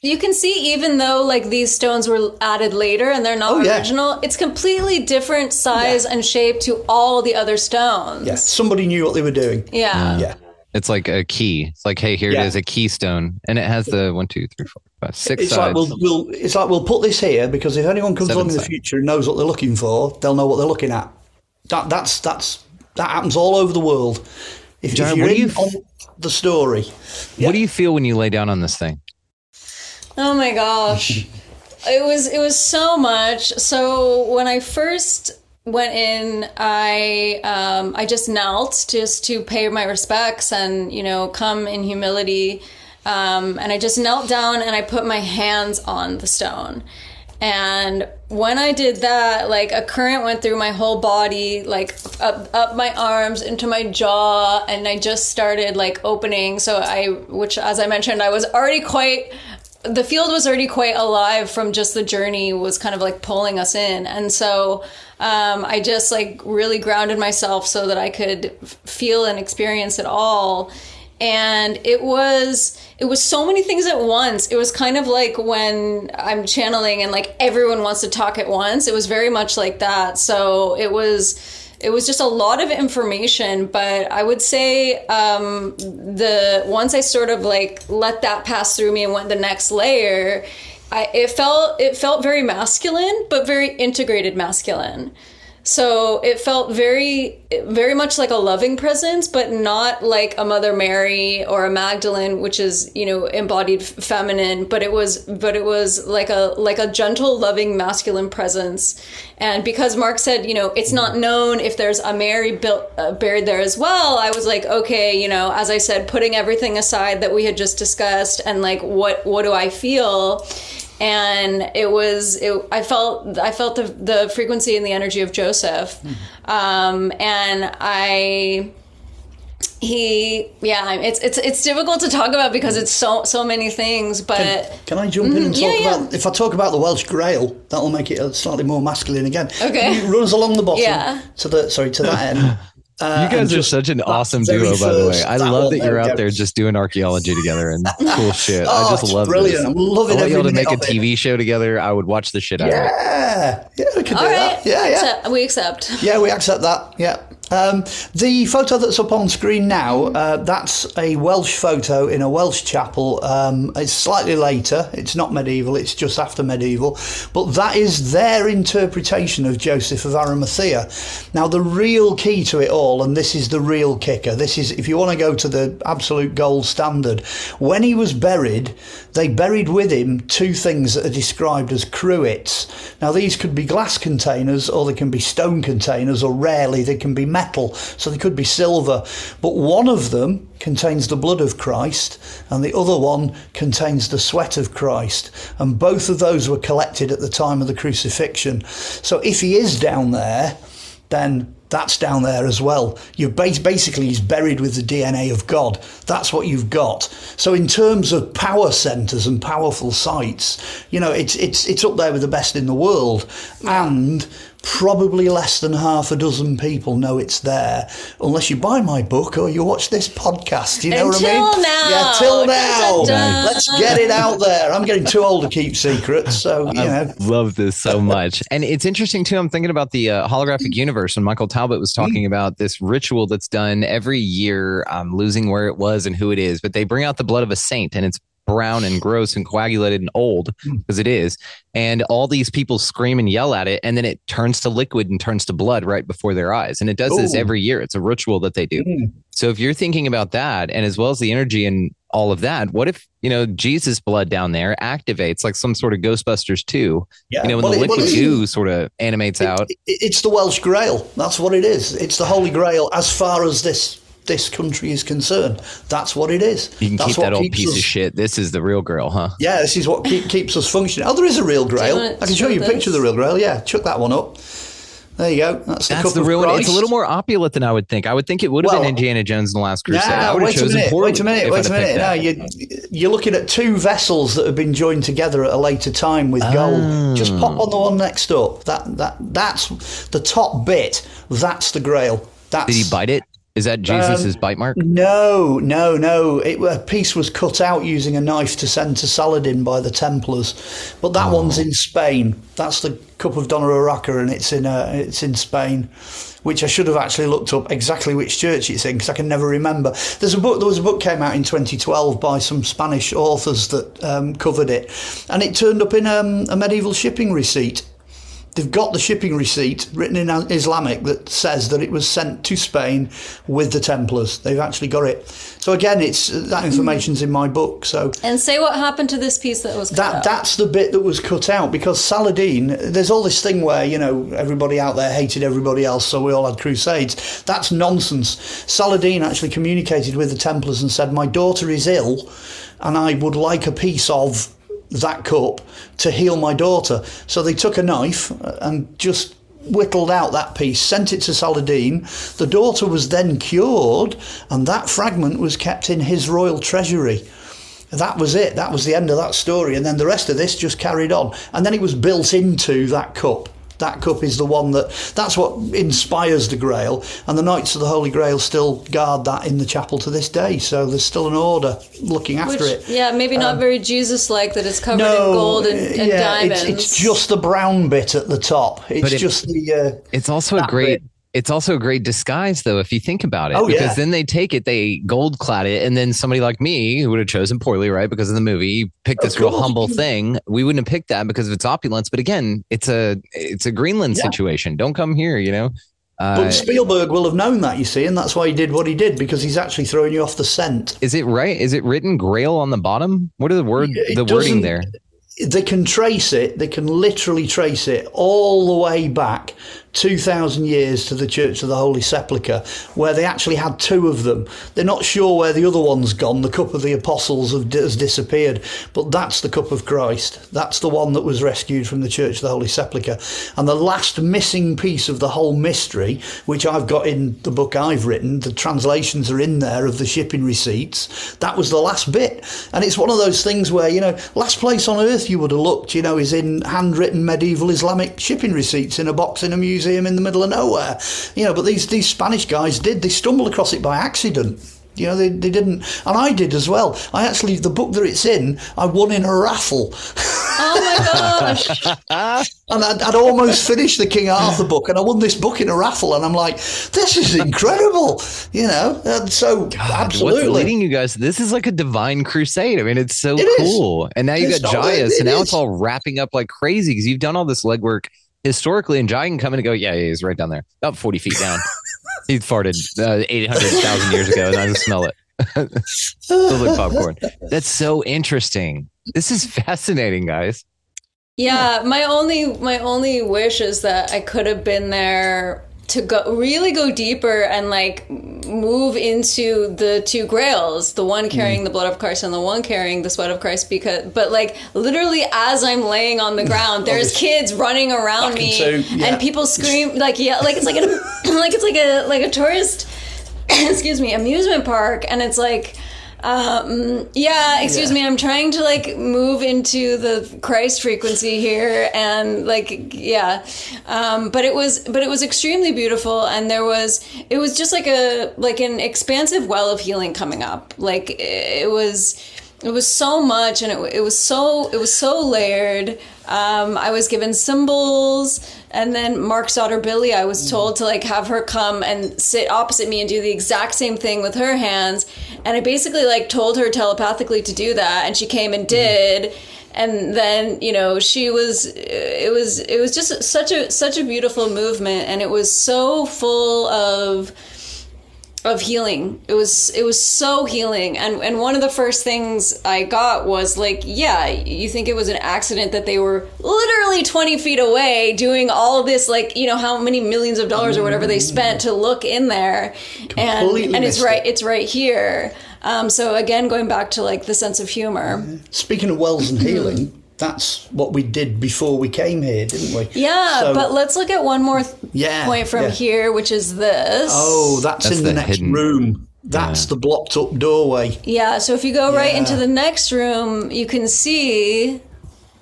You can see, even though like these stones were added later and they're not oh, yeah. original, it's completely different size yeah. and shape to all the other stones. Yeah, somebody knew what they were doing. Yeah. Yeah. yeah. It's like a key. It's like, hey, here yeah. it is, a keystone. And it has the one, two, three, four, five, six it's sides. Like we'll, we'll, it's like we'll put this here because if anyone comes Seven along in the sides. future and knows what they're looking for, they'll know what they're looking at. That That's, that's, that happens all over the world. If, Jared, if you're what do in you, on the story. Yeah. What do you feel when you lay down on this thing? Oh my gosh. It was it was so much. So when I first went in, I um, I just knelt just to pay my respects and, you know, come in humility. Um, and I just knelt down and I put my hands on the stone. And when I did that, like a current went through my whole body, like up, up my arms into my jaw, and I just started like opening. So I, which as I mentioned, I was already quite, the field was already quite alive from just the journey was kind of like pulling us in. And so um, I just like really grounded myself so that I could feel and experience it all. And it was, it was so many things at once. It was kind of like when I'm channeling and like everyone wants to talk at once. It was very much like that. So it was, it was just a lot of information, but I would say um, the, once I sort of like let that pass through me and went the next layer, I, it felt, it felt very masculine, but very integrated masculine. So it felt very, very much like a loving presence, but not like a Mother Mary or a Magdalene, which is, you know, embodied feminine. But it was, but it was like a like a gentle, loving, masculine presence. And because Mark said, you know, it's not known if there's a Mary built uh, buried there as well, I was like, okay, you know, as I said, putting everything aside that we had just discussed, and like, what what do I feel? And it was, it, I felt, I felt the, the frequency and the energy of Joseph. Mm-hmm. Um, and I, he, yeah, it's, it's, it's difficult to talk about because it's so, so many things, but. Can, can I jump in and talk yeah, about, yeah. if I talk about the Welsh Grail, that'll make it slightly more masculine again. Okay. He runs along the bottom yeah. to the, sorry, to that end. Uh, you guys are such an awesome duo, by the way. I love that you're out there just doing archaeology together and cool shit. oh, I just love brilliant. this. I'm loving I want y'all to make a it. T V show together. I would watch the shit out yeah. of it. Yeah, yeah, we could All do right. that. Yeah, yeah. Accept, we accept. Yeah, we accept that. Yeah. Um, the photo that's up on screen now, uh, that's a Welsh photo in a Welsh chapel. Um, it's slightly later. It's not medieval. It's just after medieval. But that is their interpretation of Joseph of Arimathea. Now, the real key to it all, and this is the real kicker, this is, if you want to go to the absolute gold standard, when he was buried, they buried with him two things that are described as cruets. Now, these could be glass containers, or they can be stone containers, or rarely they can be metal. Metal, so they could be silver, but one of them contains the blood of Christ and the other one contains the sweat of Christ, and both of those were collected at the time of the crucifixion. So if he is down there, then that's down there as well. You're basically, he's buried with the D N A of God. That's what you've got. So in terms of power centers and powerful sites, you know, it's it's it's up there with the best in the world. And probably less than half a dozen people know it's there, unless you buy my book or you watch this podcast. You know Until what I mean? now. Yeah, till now. Dun, dun, dun. Let's get it out there. I'm getting too old to keep secrets, so you know. I love this so much, and it's interesting too. I'm thinking about the uh, holographic universe, and Michael Talbot was talking mm. about this ritual that's done every year. I'm losing where it was and who it is, but they bring out the blood of a saint, and it's brown and gross and coagulated and old, because it is, and all these people scream and yell at it, and then it turns to liquid and turns to blood right before their eyes. And it does Ooh. This every year. It's a ritual that they do. Mm. So if you're thinking about that, and as well as the energy and all of that, what if, you know, Jesus' blood down there activates like some sort of Ghostbusters two? Yeah. You know, when well, the liquid well, goo sort of animates it, out. It, it's the Welsh Grail. That's what it is. It's the Holy Grail as far as this this country is concerned. That's what it is. You can That's keep that old piece us, of shit. This is the real Grail, huh? Yeah, this is what keep, keeps us functioning. Oh, there is a real Grail. I can show you a this? picture of the real Grail. Yeah, chuck that one up. There you go. That's the, That's the real one. It's a little more opulent than I would think. I would think it would have well, been Indiana Jones and the Last Crusade. Nah, wait a minute. Wait a minute. Wait a minute. No, you, you're looking at two vessels that have been joined together at a later time with oh. gold. Just pop on the one next up. That that that's the top bit. That's the Grail. That's, Did he bite it? Is that Jesus's Um, bite mark? No, no, no. It, a piece was cut out using a knife to send to Saladin by the Templars, but that Oh. one's in Spain. That's the Cup of Dona Urraca, and it's in uh, it's in Spain, which I should have actually looked up exactly which church it's in because I can never remember. There's a book. There was a book came out in twenty twelve by some Spanish authors that um, covered it, and it turned up in um, a medieval shipping receipt. They've got the shipping receipt written in Islamic that says that it was sent to Spain with the Templars. They've actually got it. So again, it's that information's in my book. So And say what happened to this piece that was cut that out. that's the bit that was cut out because Saladin. There's all this thing where you know everybody out there hated everybody else, so we all had crusades. That's nonsense. Saladin actually communicated with the Templars and said, "My daughter is ill, and I would like a piece of that cup to heal my daughter." So they took a knife and just whittled out that piece, sent it to Saladin. The daughter was then cured, and that fragment was kept in his royal treasury. That was it. That was the end of that story. And then the rest of this just carried on. And then it was built into that cup. That cup is the one that, that's what inspires the Grail. And the Knights of the Holy Grail still guard that in the chapel to this day. So there's still an order looking after Which, it. Yeah, maybe not Um, very Jesus-like that it's covered no, in gold and, and yeah, diamonds. It's, it's just the brown bit at the top. It's But it- just the... Uh, It's also a that great. bit. It's also a great disguise, though, if you think about it. Oh, because yeah. then they take it, they gold clad it, and then somebody like me, who would have chosen poorly, right, because of the movie, picked this Of real course. humble thing. We wouldn't have picked that because of its opulence. But again, it's a it's a Greenland Yeah. situation. Don't come here, you know. Uh, But Spielberg will have known that, you see, and that's why he did what he did, because he's actually throwing you off the scent. is it right? Is it written Grail on the bottom? What are the word It the wording doesn't- there? They can trace it, they can literally trace it all the way back two thousand years to the Church of the Holy Sepulchre, where they actually had two of them. They're not sure where the other one's gone. The Cup of the Apostles have, has disappeared, but that's the Cup of Christ. That's the one that was rescued from the Church of the Holy Sepulchre. And the last missing piece of the whole mystery, which I've got in the book I've written, the translations are in there of the shipping receipts, that was the last bit. And it's one of those things where, you know, last place on earth you would have looked, you know, is in handwritten medieval Islamic shipping receipts in a box in a museum in the middle of nowhere, you know. But these these Spanish guys did. They stumbled across it by accident. You know, they, they didn't, and I did as well. I actually, the book that it's in, I won in a raffle. Oh my gosh! And I'd, I'd almost finished the King Arthur book, and I won this book in a raffle, and I'm like, this is incredible, you know. And so, God, absolutely. What's leading you guys? This is like a divine crusade. I mean, it's so It is. cool. And now you It's got not- Jaius, it and now is. it's all wrapping up like crazy because you've done all this legwork historically, and Jai can come in and go, yeah, yeah, he's right down there, about forty feet down. He farted uh, eight hundred thousand years ago, and I can smell it. Still like popcorn. That's so interesting. This is fascinating, guys. Yeah, my only my only wish is that I could have been there to go really go deeper and like move into the two grails, the one carrying Mm. the blood of Christ and the one carrying the sweat of Christ. Because, but like literally as I'm laying on the ground, there's kids running around Back me into- yeah. and people scream like yeah, like it's like a like it's like a like a tourist, excuse me, amusement park, and it's like. Um, yeah, excuse Yeah. me. I'm trying to like move into the Christ frequency here, and like, yeah. Um, but it was, but it was extremely beautiful, and there was, it was just like a like an expansive well of healing coming up. Like it was, it was so much, and it, it was so, it was so layered. Um, I was given symbols. And then Mark's daughter Billy, I was told to like have her come and sit opposite me and do the exact same thing with her hands. And I basically like told her telepathically to do that, and she came and did. And then, you know, she was it was it was just such a such a beautiful movement, and it was so full of of healing. It was it was so healing. And and one of the first things I got was like, yeah, you think it was an accident that they were literally twenty feet away doing all of this, like, you know, how many millions of dollars or whatever they spent to look in there. And Completely and it's missed right it. it's right here. Um, so again, going back to like the sense of humor. Speaking of wells and healing, that's what we did before we came here, didn't we? Yeah, So- but let's look at one more th- Yeah, point from yeah. here, which is this. Oh, that's, That's in the, the next hidden- room. That's the blocked up doorway. Yeah, so if you go right Yeah. into the next room, you can see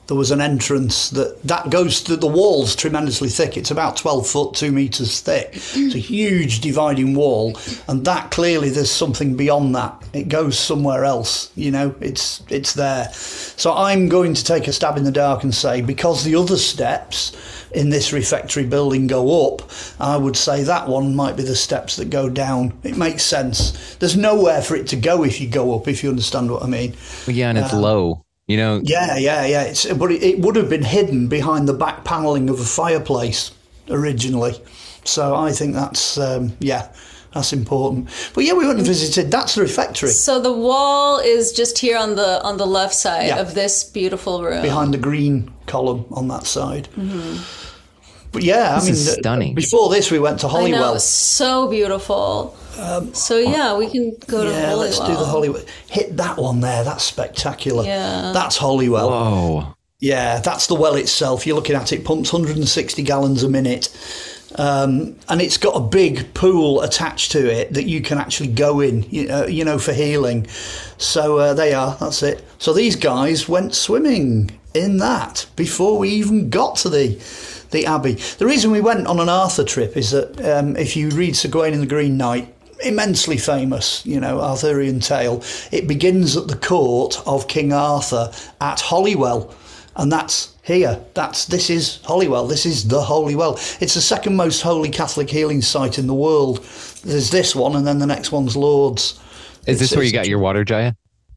there was an entrance that, that goes to the wall's tremendously thick. It's about twelve foot, two metres thick. It's a huge dividing wall. And that clearly there's something beyond that. It goes somewhere else, you know, it's it's there. So I'm going to take a stab in the dark and say, because the other steps in this refectory building go up, I would say that one might be the steps that go down. It makes sense. There's nowhere for it to go if you go up, if you understand what I mean. Yeah, and it's um, low. You know, yeah, yeah, yeah. It's, but it, it would have been hidden behind the back panelling of a fireplace originally. So I think that's, um, yeah, that's important. But yeah, we went and visited. That's the refectory. So the wall is just here on the on the left side yeah. of this beautiful room. Behind the green column on that side. Mm-hmm. But yeah, this I mean, is stunning. Before this, we went to Holywell. I know, it's so beautiful. Um, so yeah, we can go to yeah, Holywell. Let's do the Holywell. Hit that one there. That's spectacular. Yeah, that's Holywell. Whoa. Yeah, that's the well itself. You're looking at it. Pumps one hundred sixty gallons a minute, um, and it's got a big pool attached to it that you can actually go in. You know, you know for healing. So uh, they are. That's it. So these guys went swimming in that before we even got to the. The Abbey. The reason we went on an Arthur trip is that um, if you read Sir Gawain and the Green Knight, immensely famous, you know, Arthurian tale, it begins at the court of King Arthur at Holywell, and that's here. That's this is Holywell. This is the Holy Well. It's the second most holy Catholic healing site in the world. There's this one, and then the next one's Lourdes. Is this it's, where you got your water, Jaya?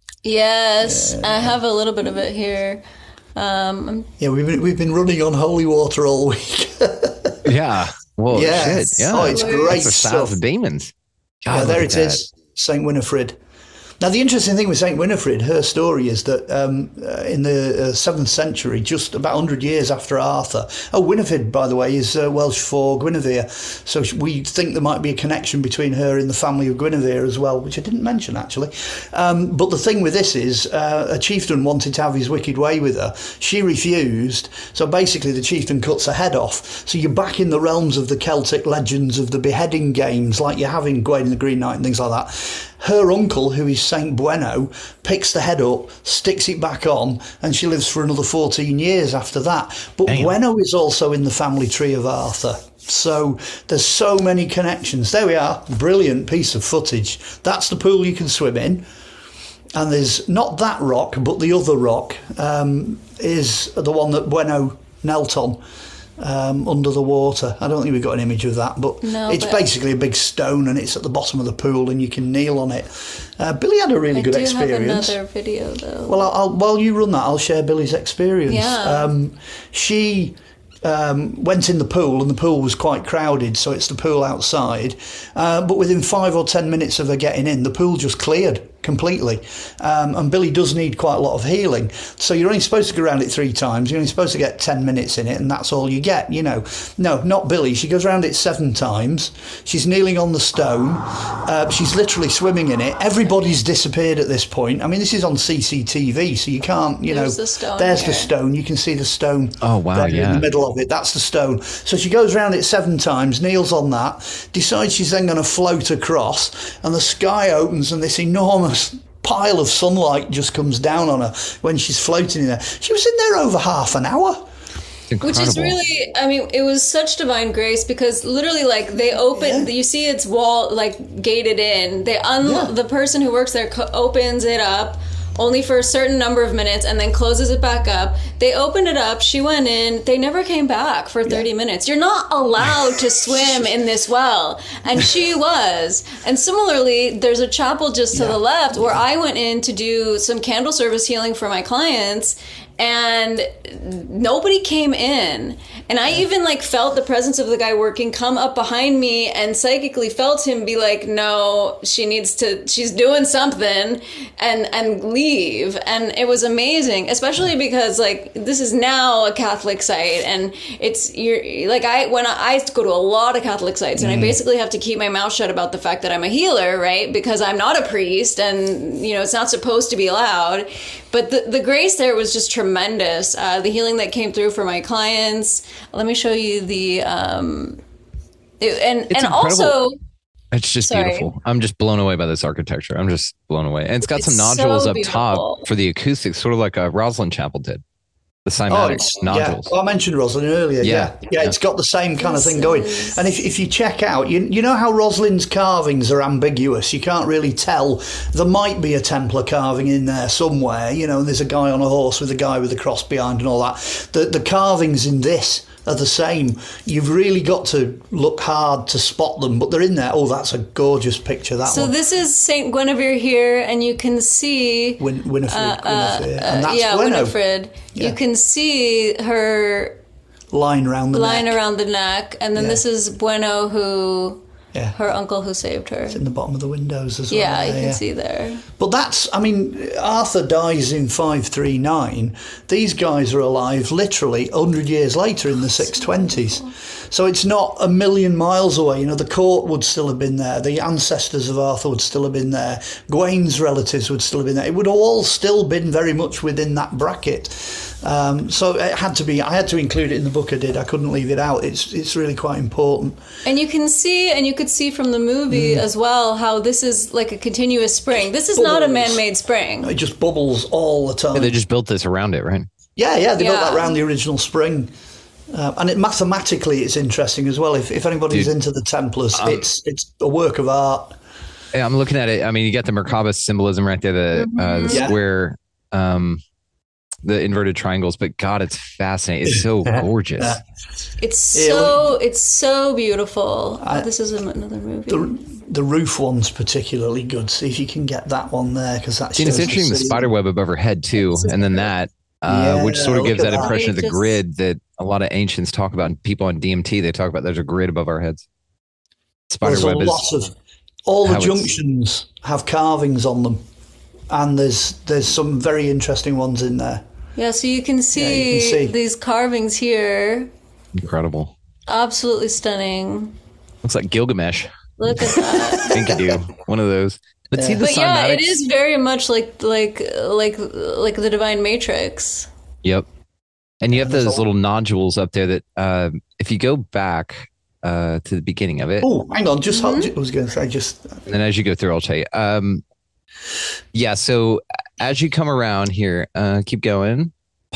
Yes, yeah. I have a little bit of it here. Um, yeah, we've been we've been running on holy water all week. yeah. Well, yeah. shit. Yeah. Oh, it's great That's stuff. South Demons. God, yeah, there it that. is. Saint Winifred. Now, the interesting thing with Saint Winifred, her story is that um, uh, in the uh, seventh century, just about one hundred years after Arthur, oh, Winifred, by the way, is uh, Welsh for Guinevere. So we think there might be a connection between her and the family of Guinevere as well, which I didn't mention, actually. Um, but the thing with this is uh, a chieftain wanted to have his wicked way with her. She refused. So basically, the chieftain cuts her head off. So you're back in the realms of the Celtic legends of the beheading games, like you have in Gawain and the Green Knight and things like that. Her uncle, who is Saint Bueno, picks the head up, sticks it back on, and she lives for another fourteen years after that. But Damn. Bueno is also in the family tree of Arthur. So there's so many connections. There we are. Brilliant piece of footage. That's the pool you can swim in. And there's not that rock, but the other rock um, is the one that Bueno knelt on. Um, under the water. I don't think we've got an image of that, but no, it's but basically a big stone and it's at the bottom of the pool and you can kneel on it. Uh, Billy had a really I good do experience. Have another video though. Well, I'll, I'll, while you run that, I'll share Billy's experience. Yeah. Um, she um, went in the pool and the pool was quite crowded, so it's the pool outside. Uh, but within five or ten minutes of her getting in, the pool just cleared completely. Um, and Billy does need quite a lot of healing. So you're only supposed to go around it three times. You're only supposed to get ten minutes in it, and that's all you get, you know. No, not Billy. She goes around it seven times. She's kneeling on the stone. Uh, she's literally swimming in it. Everybody's disappeared at this point. I mean, this is on C C T V, so you can't, you there's know. The stone there's here. the stone. You can see the stone. Oh, wow, there yeah. in the middle of it. That's the stone. So she goes around it seven times, kneels on that, decides she's then going to float across, and the sky opens and this enormous pile of sunlight just comes down on her when she's floating in there. She was in there over half an hour. Which is really, I mean, it was such divine grace because literally, like, they open, yeah. you see its wall, like, gated in. They un- yeah. The person who works there co- opens it up only for a certain number of minutes and then closes it back up. They opened it up. She went in. They never came back for thirty yeah. minutes. You're not allowed to swim in this well. And she was. And similarly, there's a chapel just to yeah. the left where I went in to do some candle service healing for my clients. And nobody came in. And I even like felt the presence of the guy working come up behind me and psychically felt him be like, no, she needs to, she's doing something and, and leave. And it was amazing, especially because like this is now a Catholic site and it's, you're like, I, when I, I go to a lot of Catholic sites and mm. I basically have to keep my mouth shut about the fact that I'm a healer, right? Because I'm not a priest and, you know, it's not supposed to be allowed. But the, the grace there was just tremendous. Uh, the healing that came through for my clients. Let me show you the, um, it, and it's and incredible. also, it's just sorry. beautiful. I'm just blown away by this architecture. I'm just blown away, and it's got It's some nodules so up beautiful. top for the acoustics, sort of like a Rosslyn Chapel did. The cymatic oh, nodules. Yeah. Well, I mentioned Roslin earlier. Yeah. Yeah, yeah, yeah. It's got the same kind of thing going. And if, if you check out, you, you know how Roslin's carvings are ambiguous. You can't really tell. There might be a Templar carving in there somewhere, you know, and there's a guy on a horse with a guy with a cross behind and all that. The, the carvings in this are the same. You've really got to look hard to spot them, but they're in there. Oh, that's a gorgeous picture, that so one. So this is Saint Guinevere here, and you can see... Win- Winifred. Uh, uh, Winifred. And that's yeah, Bueno. Winifred. Yeah. You can see her... Line around the line neck. around the neck. And then yeah. this is Bueno, who... Yeah. Her uncle who saved her. It's in the bottom of the windows as well. Yeah, you there, can yeah. see there. But that's, I mean, Arthur dies in five three nine. These guys are alive literally one hundred years later in the six twenties. So it's not a million miles away. You know, the court would still have been there. The ancestors of Arthur would still have been there. Gawain's relatives would still have been there. It would have all still been very much within that bracket. Um, so it had to be, I had to include it in the book I did. I couldn't leave it out. It's it's really quite important. And you can see, and you could see from the movie mm. as well, how this is like a continuous spring. This is bubbles. Not a man-made spring. It just bubbles all the time. Yeah, they just built this around it, right? Yeah, yeah, they yeah. built that around the original spring. Uh, and it, mathematically, it's interesting as well. If, if anybody's Dude, into the Templars, um, it's it's a work of art. Yeah, I'm looking at it. I mean, you got the Merkabah symbolism right there, the, mm-hmm. uh, the yeah. square... Um, the inverted triangles, but God, it's fascinating. It's so gorgeous. It's so it's so beautiful. I, oh, this is another movie. The, the roof one's particularly good. See if you can get that one there, because that's it's interesting. The, the spider web above her head too, and then that, uh, yeah, which sort of gives that, that impression of the just, grid that a lot of ancients talk about. And people on D M T they talk about. There's a grid above our heads. Spider there's web a is lot of all the junctions have carvings on them, and there's there's some very interesting ones in there. Yeah, so you can see, yeah, you can see these carvings here. Incredible. Absolutely stunning. Looks like Gilgamesh. Look at that. Enkidu, one of those. But yeah. see the But yeah, it is very much like like like like the Divine Matrix. Yep. And you have those little nodules up there that uh, if you go back uh, to the beginning of it. Oh, hang on, just mm-hmm. hold, I was going to say just. And then as you go through, I'll tell you. Um, yeah, so as you come around here, uh, keep going.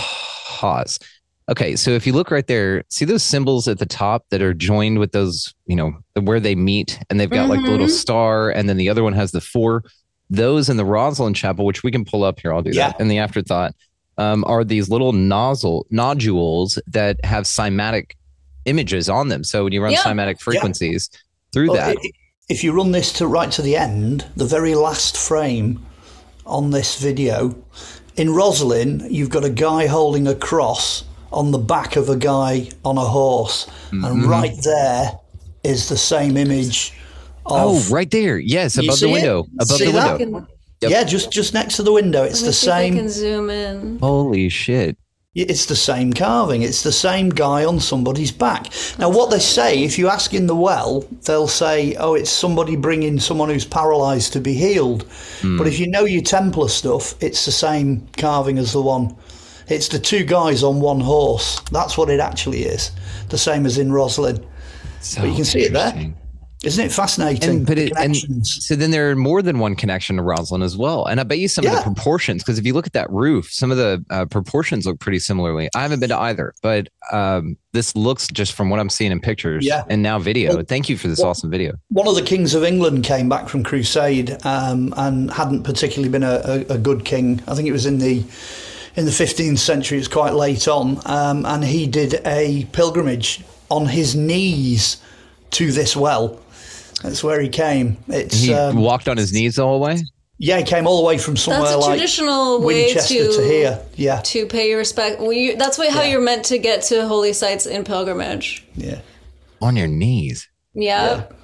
Pause. Okay, so if you look right there, see those symbols at the top that are joined with those, you know, where they meet, and they've got mm-hmm. like the little star, and then the other one has the four. Those in the Rosslyn Chapel, which we can pull up here, I'll do yeah. that in the afterthought, um, are these little nozzle nodules that have cymatic images on them. So when you run yeah. cymatic frequencies yeah. through well, that. It, if you run this to right to the end, the very last frame on this video, in Roslyn, you've got a guy holding a cross on the back of a guy on a horse. Mm-hmm. And right there is the same image of... Oh, right there. Yes, above the window. It? Above see the that? window. Yep. Yeah, just, just next to the window. It's the same... I can zoom in. Holy shit. It's the same carving. It's the same guy on somebody's back. Now, what they say, if you ask in the well, they'll say, oh, it's somebody bringing someone who's paralysed to be healed. Mm. But if you know your Templar stuff, it's the same carving as the one. It's the two guys on one horse. That's what it actually is. The same as in Roslyn. So but you can see it there. Isn't it fascinating? And, but it, and so then there are more than one connection to Roslyn as well. And I bet you some yeah. of the proportions, because if you look at that roof, some of the uh, proportions look pretty similarly. I haven't been to either, but um, this looks just from what I'm seeing in pictures yeah. and now video. Well, Thank you for this well, awesome video. One of the kings of England came back from Crusade um, and hadn't particularly been a, a, a good king. I think it was in the in the fifteenth century. It's quite late on. Um, and he did a pilgrimage on his knees to this well. That's where he came. It's he um, walked on his knees the whole way? Yeah, he came all the way from somewhere that's a like traditional way Winchester to, to here. Yeah. To pay your respect. Well, you, that's what, how yeah. you're meant to get to holy sites in pilgrimage. Yeah. On your knees? Yeah. yeah.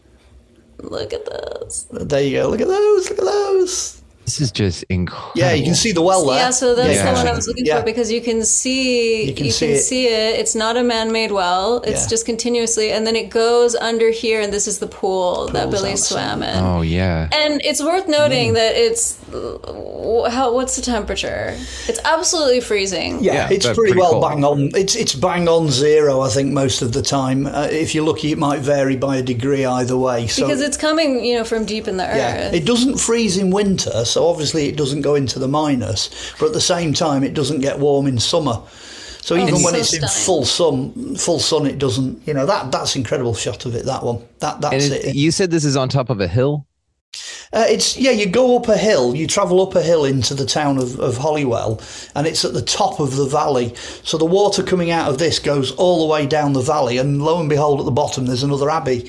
Look at those. There you go. Look at those. Look at those. This is just incredible. Yeah, you can see the well there. Yeah, so that's yeah. the one I was looking yeah. for, because you can see you can, you see, can it. see it. It's not a man-made well. It's yeah. just continuously, and then it goes under here, and this is the pool Pools that Billy outside. swam in. Oh yeah. And it's worth noting mm. that it's how what's the temperature? It's absolutely freezing. Yeah, yeah it's pretty, pretty well cold. bang on. It's it's bang on zero, I think, most of the time. Uh, if you're lucky, it might vary by a degree either way. So, because it's coming, you know, from deep in the earth. Yeah, it doesn't freeze in winter. So obviously it doesn't go into the minus, but at the same time it doesn't get warm in summer. So even oh, when so it's stunning. in full sun, full sun, it doesn't. You know that that's incredible shot of it. That one. That that's and it. it. You said this is on top of a hill. Uh, it's yeah. You go up a hill. You travel up a hill into the town of, of Holywell, and it's at the top of the valley. So the water coming out of this goes all the way down the valley, and lo and behold, at the bottom there's another abbey,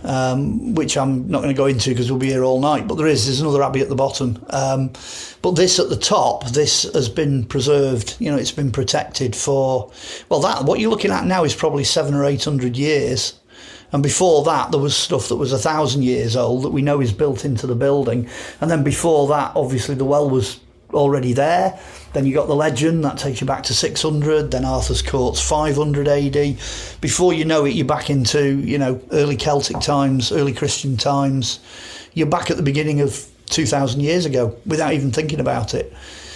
um, which I'm not going to go into because we'll be here all night. But there is there's another abbey at the bottom. Um, but this at the top, this has been preserved. You know, it's been protected for well. That what you're looking at now is probably seven or eight hundred years. And before that, there was stuff that was a thousand years old that we know is built into the building. And then before that, obviously, the well was already there. Then you got the legend, that takes you back to six hundred. Then Arthur's Court's five hundred A D. Before you know it, you're back into, you know, early Celtic times, early Christian times. You're back at the beginning of two thousand years ago without even thinking about it.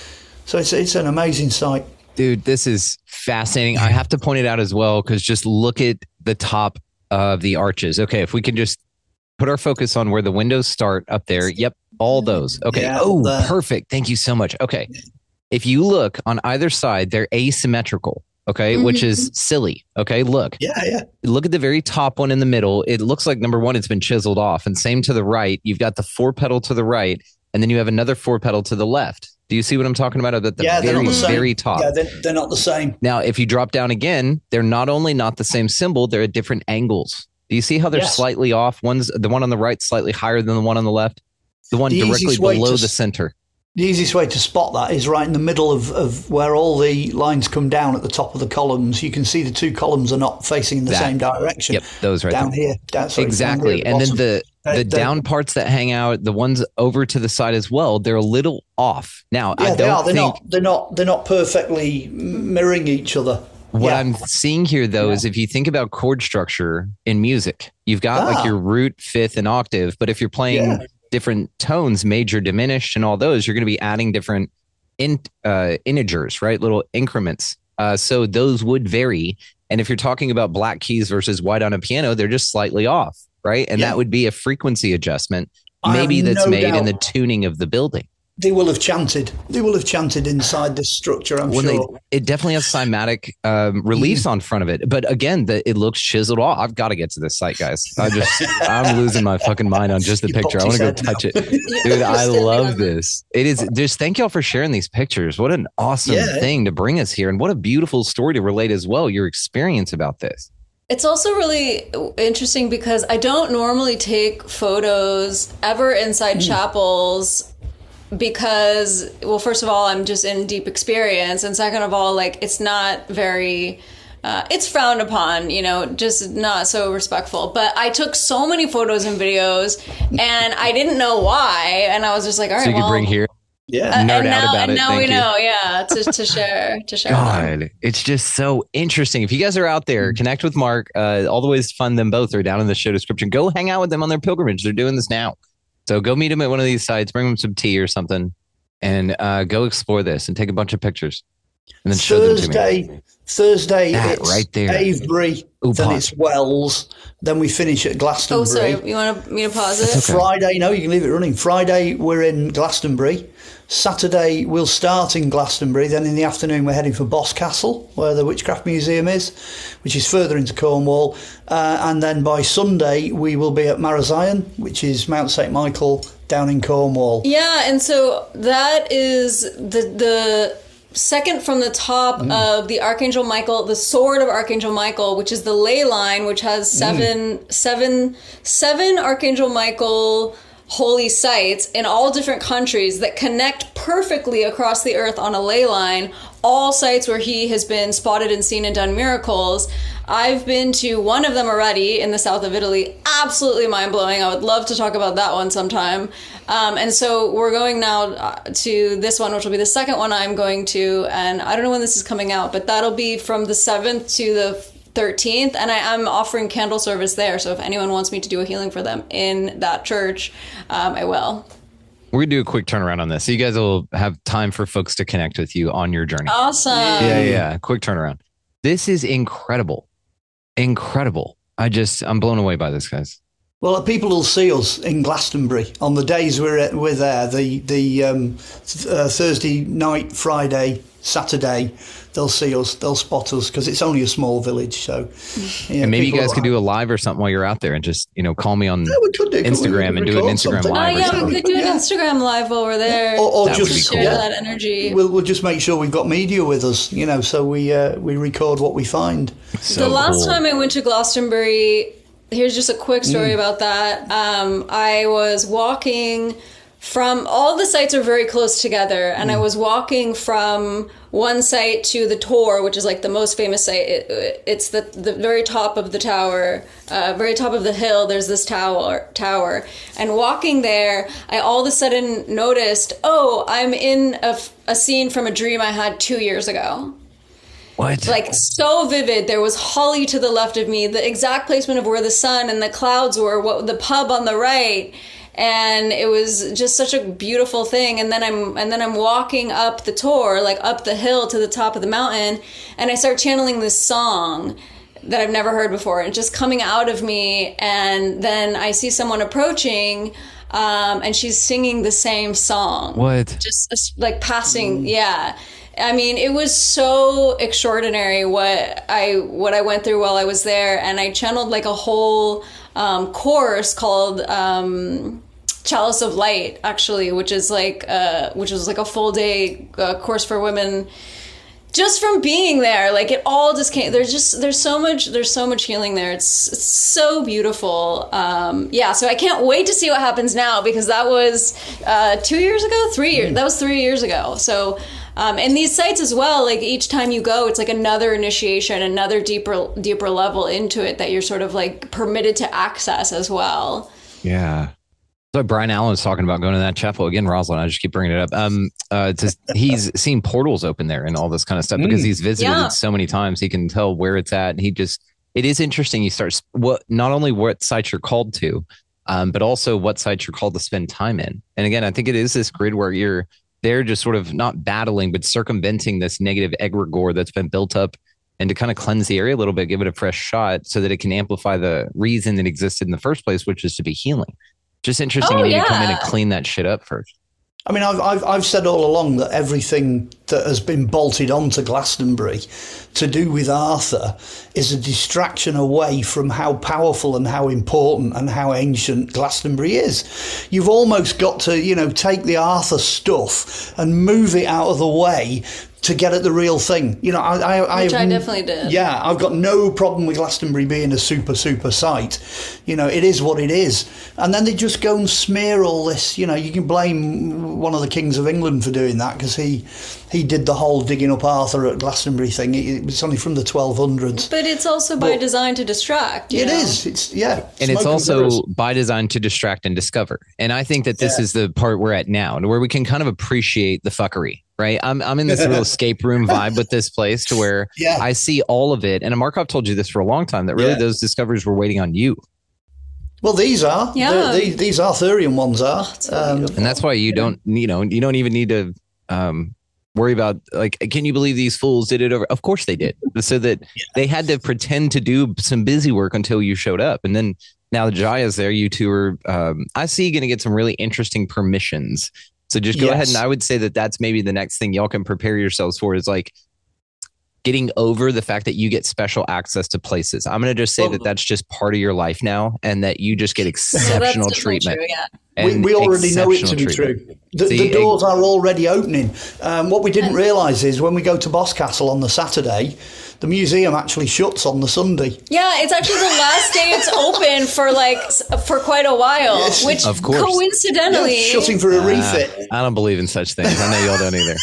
So it's it's an amazing site. Dude, this is fascinating. I have to point it out as well, because just look at the top of the arches. Okay, if we can just put our focus on where the windows start up there. Yep, all those. Okay. Yeah, oh, the- perfect. Thank you so much. Okay. If you look on either side, they're asymmetrical. Okay, mm-hmm. Which is silly. Okay, look. Yeah, yeah. Look at the very top one in the middle. It looks like, number one, it's been chiseled off. And same to the right. You've got the four pedal to the right, and then you have another four pedal to the left. Do you see what I'm talking about? At the yeah, very, the very top. Yeah, they're, they're not the same. Now, if you drop down again, they're not only not the same symbol, they're at different angles. Do you see how they're yes. slightly off? One's the one on the right slightly higher than the one on the left. The one the directly below to, the center. The easiest way to spot that is right in the middle of, of where all the lines come down at the top of the columns. You can see the two columns are not facing in the that. same direction. Yep, those right down there. here. Down, sorry, exactly. down here and then the they're, the they're, down parts that hang out, the ones over to the side as well, they're a little off. Now, yeah, I don't they are. They're think not. They're not. They're not perfectly mirroring each other. What yeah. I'm seeing here, though, yeah. is if you think about chord structure in music, you've got ah. like your root, fifth, and octave. But if you're playing yeah. different tones, major, diminished, and all those, you're going to be adding different in, uh, integers, right? Little increments. Uh, so those would vary. And if you're talking about black keys versus white on a piano, they're just slightly off, right? And yeah. that would be a frequency adjustment, maybe that's no made doubt. in the tuning of the building. They will have chanted. They will have chanted inside this structure, I'm when sure. They, it definitely has cymatic um, reliefs mm. on front of it. But again, the, it looks chiseled off. I've got to get to this site, guys. I just, I'm losing my fucking mind on just the you picture. I want to go touch it. Dude, I love this. It is just, thank y'all for sharing these pictures. What an awesome yeah. thing to bring us here. And what a beautiful story to relate as well, your experience about this. It's also really interesting because I don't normally take photos ever inside mm. chapels because, well, first of all, I'm just in deep experience. And second of all, like, it's not very, uh, it's frowned upon, you know, just not so respectful. But I took so many photos and videos and I didn't know why. And I was just like, all right, so you well. could bring here. Yeah, uh, nerd and out now, about and it. now Thank we you. know, yeah, to, to share, to share. God, them. It's just so interesting. If you guys are out there, connect with Mark. Uh, all the ways to fund them both are down in the show description. Go hang out with them on their pilgrimage. They're doing this now. So go meet them at one of these sites, bring them some tea or something, and uh, go explore this and take a bunch of pictures. And then show Thursday, them to me. Thursday, that it's right there. Avebury, Ooh, then pause. it's Wells, then we finish at Glastonbury. Oh, sorry, you want me to pause it? Okay. Friday, no, you can leave it running. Friday, we're in Glastonbury. Saturday, we'll start in Glastonbury. Then in the afternoon, we're heading for Boscastle, where the Witchcraft Museum is, which is further into Cornwall. Uh, and then by Sunday, we will be at Marazion, which is Mount Saint Michael down in Cornwall. Yeah, and so that is the the second from the top mm. of the Archangel Michael, the sword of Archangel Michael, which is the ley line, which has seven, mm. seven, seven Archangel Michael holy sites in all different countries that connect perfectly across the earth on a ley line, all sites where he has been spotted and seen and done miracles. I've been to one of them already in the south of Italy. Absolutely mind-blowing. I would love to talk about that one sometime. Um, and so we're going now to this one, which will be the second one I'm going to. And I don't know when this is coming out, but that'll be from the seventh to the thirteenth. And I am offering candle service there. So if anyone wants me to do a healing for them in that church, um, I will. We're going to do a quick turnaround on this. So you guys will have time for folks to connect with you on your journey. Awesome. Yeah, yeah. Quick turnaround. This is incredible. Incredible. I just, I'm blown away by this, guys. Well, people will see us in Glastonbury on the days we're we're there. The the um, th- uh, Thursday night, Friday, Saturday, they'll see us. They'll spot us because it's only a small village. So, yeah, and maybe you guys are, could do a live or something while you're out there, and just you know call me on yeah, we could do, Instagram we and do an Instagram something. live. Oh or yeah, something. we could do an Yeah. Instagram live while we're there. Or, or That would just be cool. share yeah. that energy. We'll we'll just make sure we've got media with us, you know, so we uh, we record what we find. So the last cool. time I went to Glastonbury, here's just a quick story Mm. about that. Um, I was walking from, all the sites are very close together, and Mm. I was walking from one site to the Tor, which is like the most famous site. It, it's the the very top of the tower, uh, very top of the hill. There's this tower, tower, and walking there, I all of a sudden noticed, oh, I'm in a, a scene from a dream I had two years ago. What? Like, so vivid. There was Holly to the left of me, the exact placement of where the sun and the clouds were, what the pub on the right, and it was just such a beautiful thing. And then I'm and then I'm walking up the Tor, like up the hill to the top of the mountain, and I start channeling this song that I've never heard before, and just coming out of me. And then I see someone approaching, um, and she's singing the same song. What? Just like passing, yeah. I mean, it was so extraordinary what I what I went through while I was there, and I channeled like a whole um, course called um, Chalice of Light, actually, which is like uh, which was like a full day uh, course for women. Just from being there, like it all just came. There's just there's so much there's so much healing there. It's, it's so beautiful. Um, yeah, so I can't wait to see what happens now, because that was uh, two years ago, three years. That was three years ago. So. Um, and these sites as well, like each time you go, it's like another initiation, another deeper, deeper level into it that you're sort of like permitted to access as well. Yeah. So Brian Allen was talking about going to that chapel again, Rosalind. I just keep bringing it up. Um, uh, to, he's seen portals open there and all this kind of stuff because he's visited Yeah. it so many times. He can tell where it's at. And he just, it is interesting. You start what not only what sites you're called to, um, but also what sites you're called to spend time in. And again, I think it is this grid where you're they're just sort of not battling, but circumventing this negative egregore that's been built up, and to kind of cleanse the area a little bit, give it a fresh shot so that it can amplify the reason it existed in the first place, which is to be healing. Just interesting. Oh, you need yeah. to come in and clean that shit up first. I mean, I've, I've I've said all along that everything that has been bolted onto Glastonbury to do with Arthur is a distraction away from how powerful and how important and how ancient Glastonbury is. You've almost got to, you know, take the Arthur stuff and move it out of the way to get at the real thing. You know, I, I, Which I, I definitely did. Yeah, I've got no problem with Glastonbury being a super, super site. You know, it is what it is. And then they just go and smear all this. You know, you can blame one of the kings of England for doing that, because he he did the whole digging up Arthur at Glastonbury thing. It, it was only from the twelve hundreds. But it's also by But- design to distract. You It know? is. It's, yeah. And it's smoke also mirrors. by design to distract and discover. And I think that this Yeah. is the part we're at now, and where we can kind of appreciate the fuckery, right? I'm I'm in this little escape room vibe with this place, to where Yeah. I see all of it. And Markov told you this for a long time, that really Yeah. those discoveries were waiting on you. Well, these are. Yeah. The- These, these Arthurian ones are. so Um, beautiful. And that's why you don't, you know, you don't even need to um, worry about, like, can you believe these fools did it over? Of course they did. So that they had to pretend to do some busy work until you showed up. And then now that Jaya's there, you two are, um, I see, going to get some really interesting permissions. So just go Yes. ahead. And I would say that that's maybe the next thing y'all can prepare yourselves for, is like getting over the fact that you get special access to places. I'm going to just say Well- that that's just part of your life now, and that you just get So that's exceptional definitely treatment. true, yeah. We, and we already know it to be exceptional treatment. true. The, See, the doors are already opening. Um, what we didn't realise is when we go to Boscastle on the Saturday, the museum actually shuts on the Sunday. Yeah, it's actually the last day it's open for like s- for quite a while, Yes. which Of course. coincidentally, Yeah, shutting for a Uh, refit. I don't believe in such things. I know y'all don't either.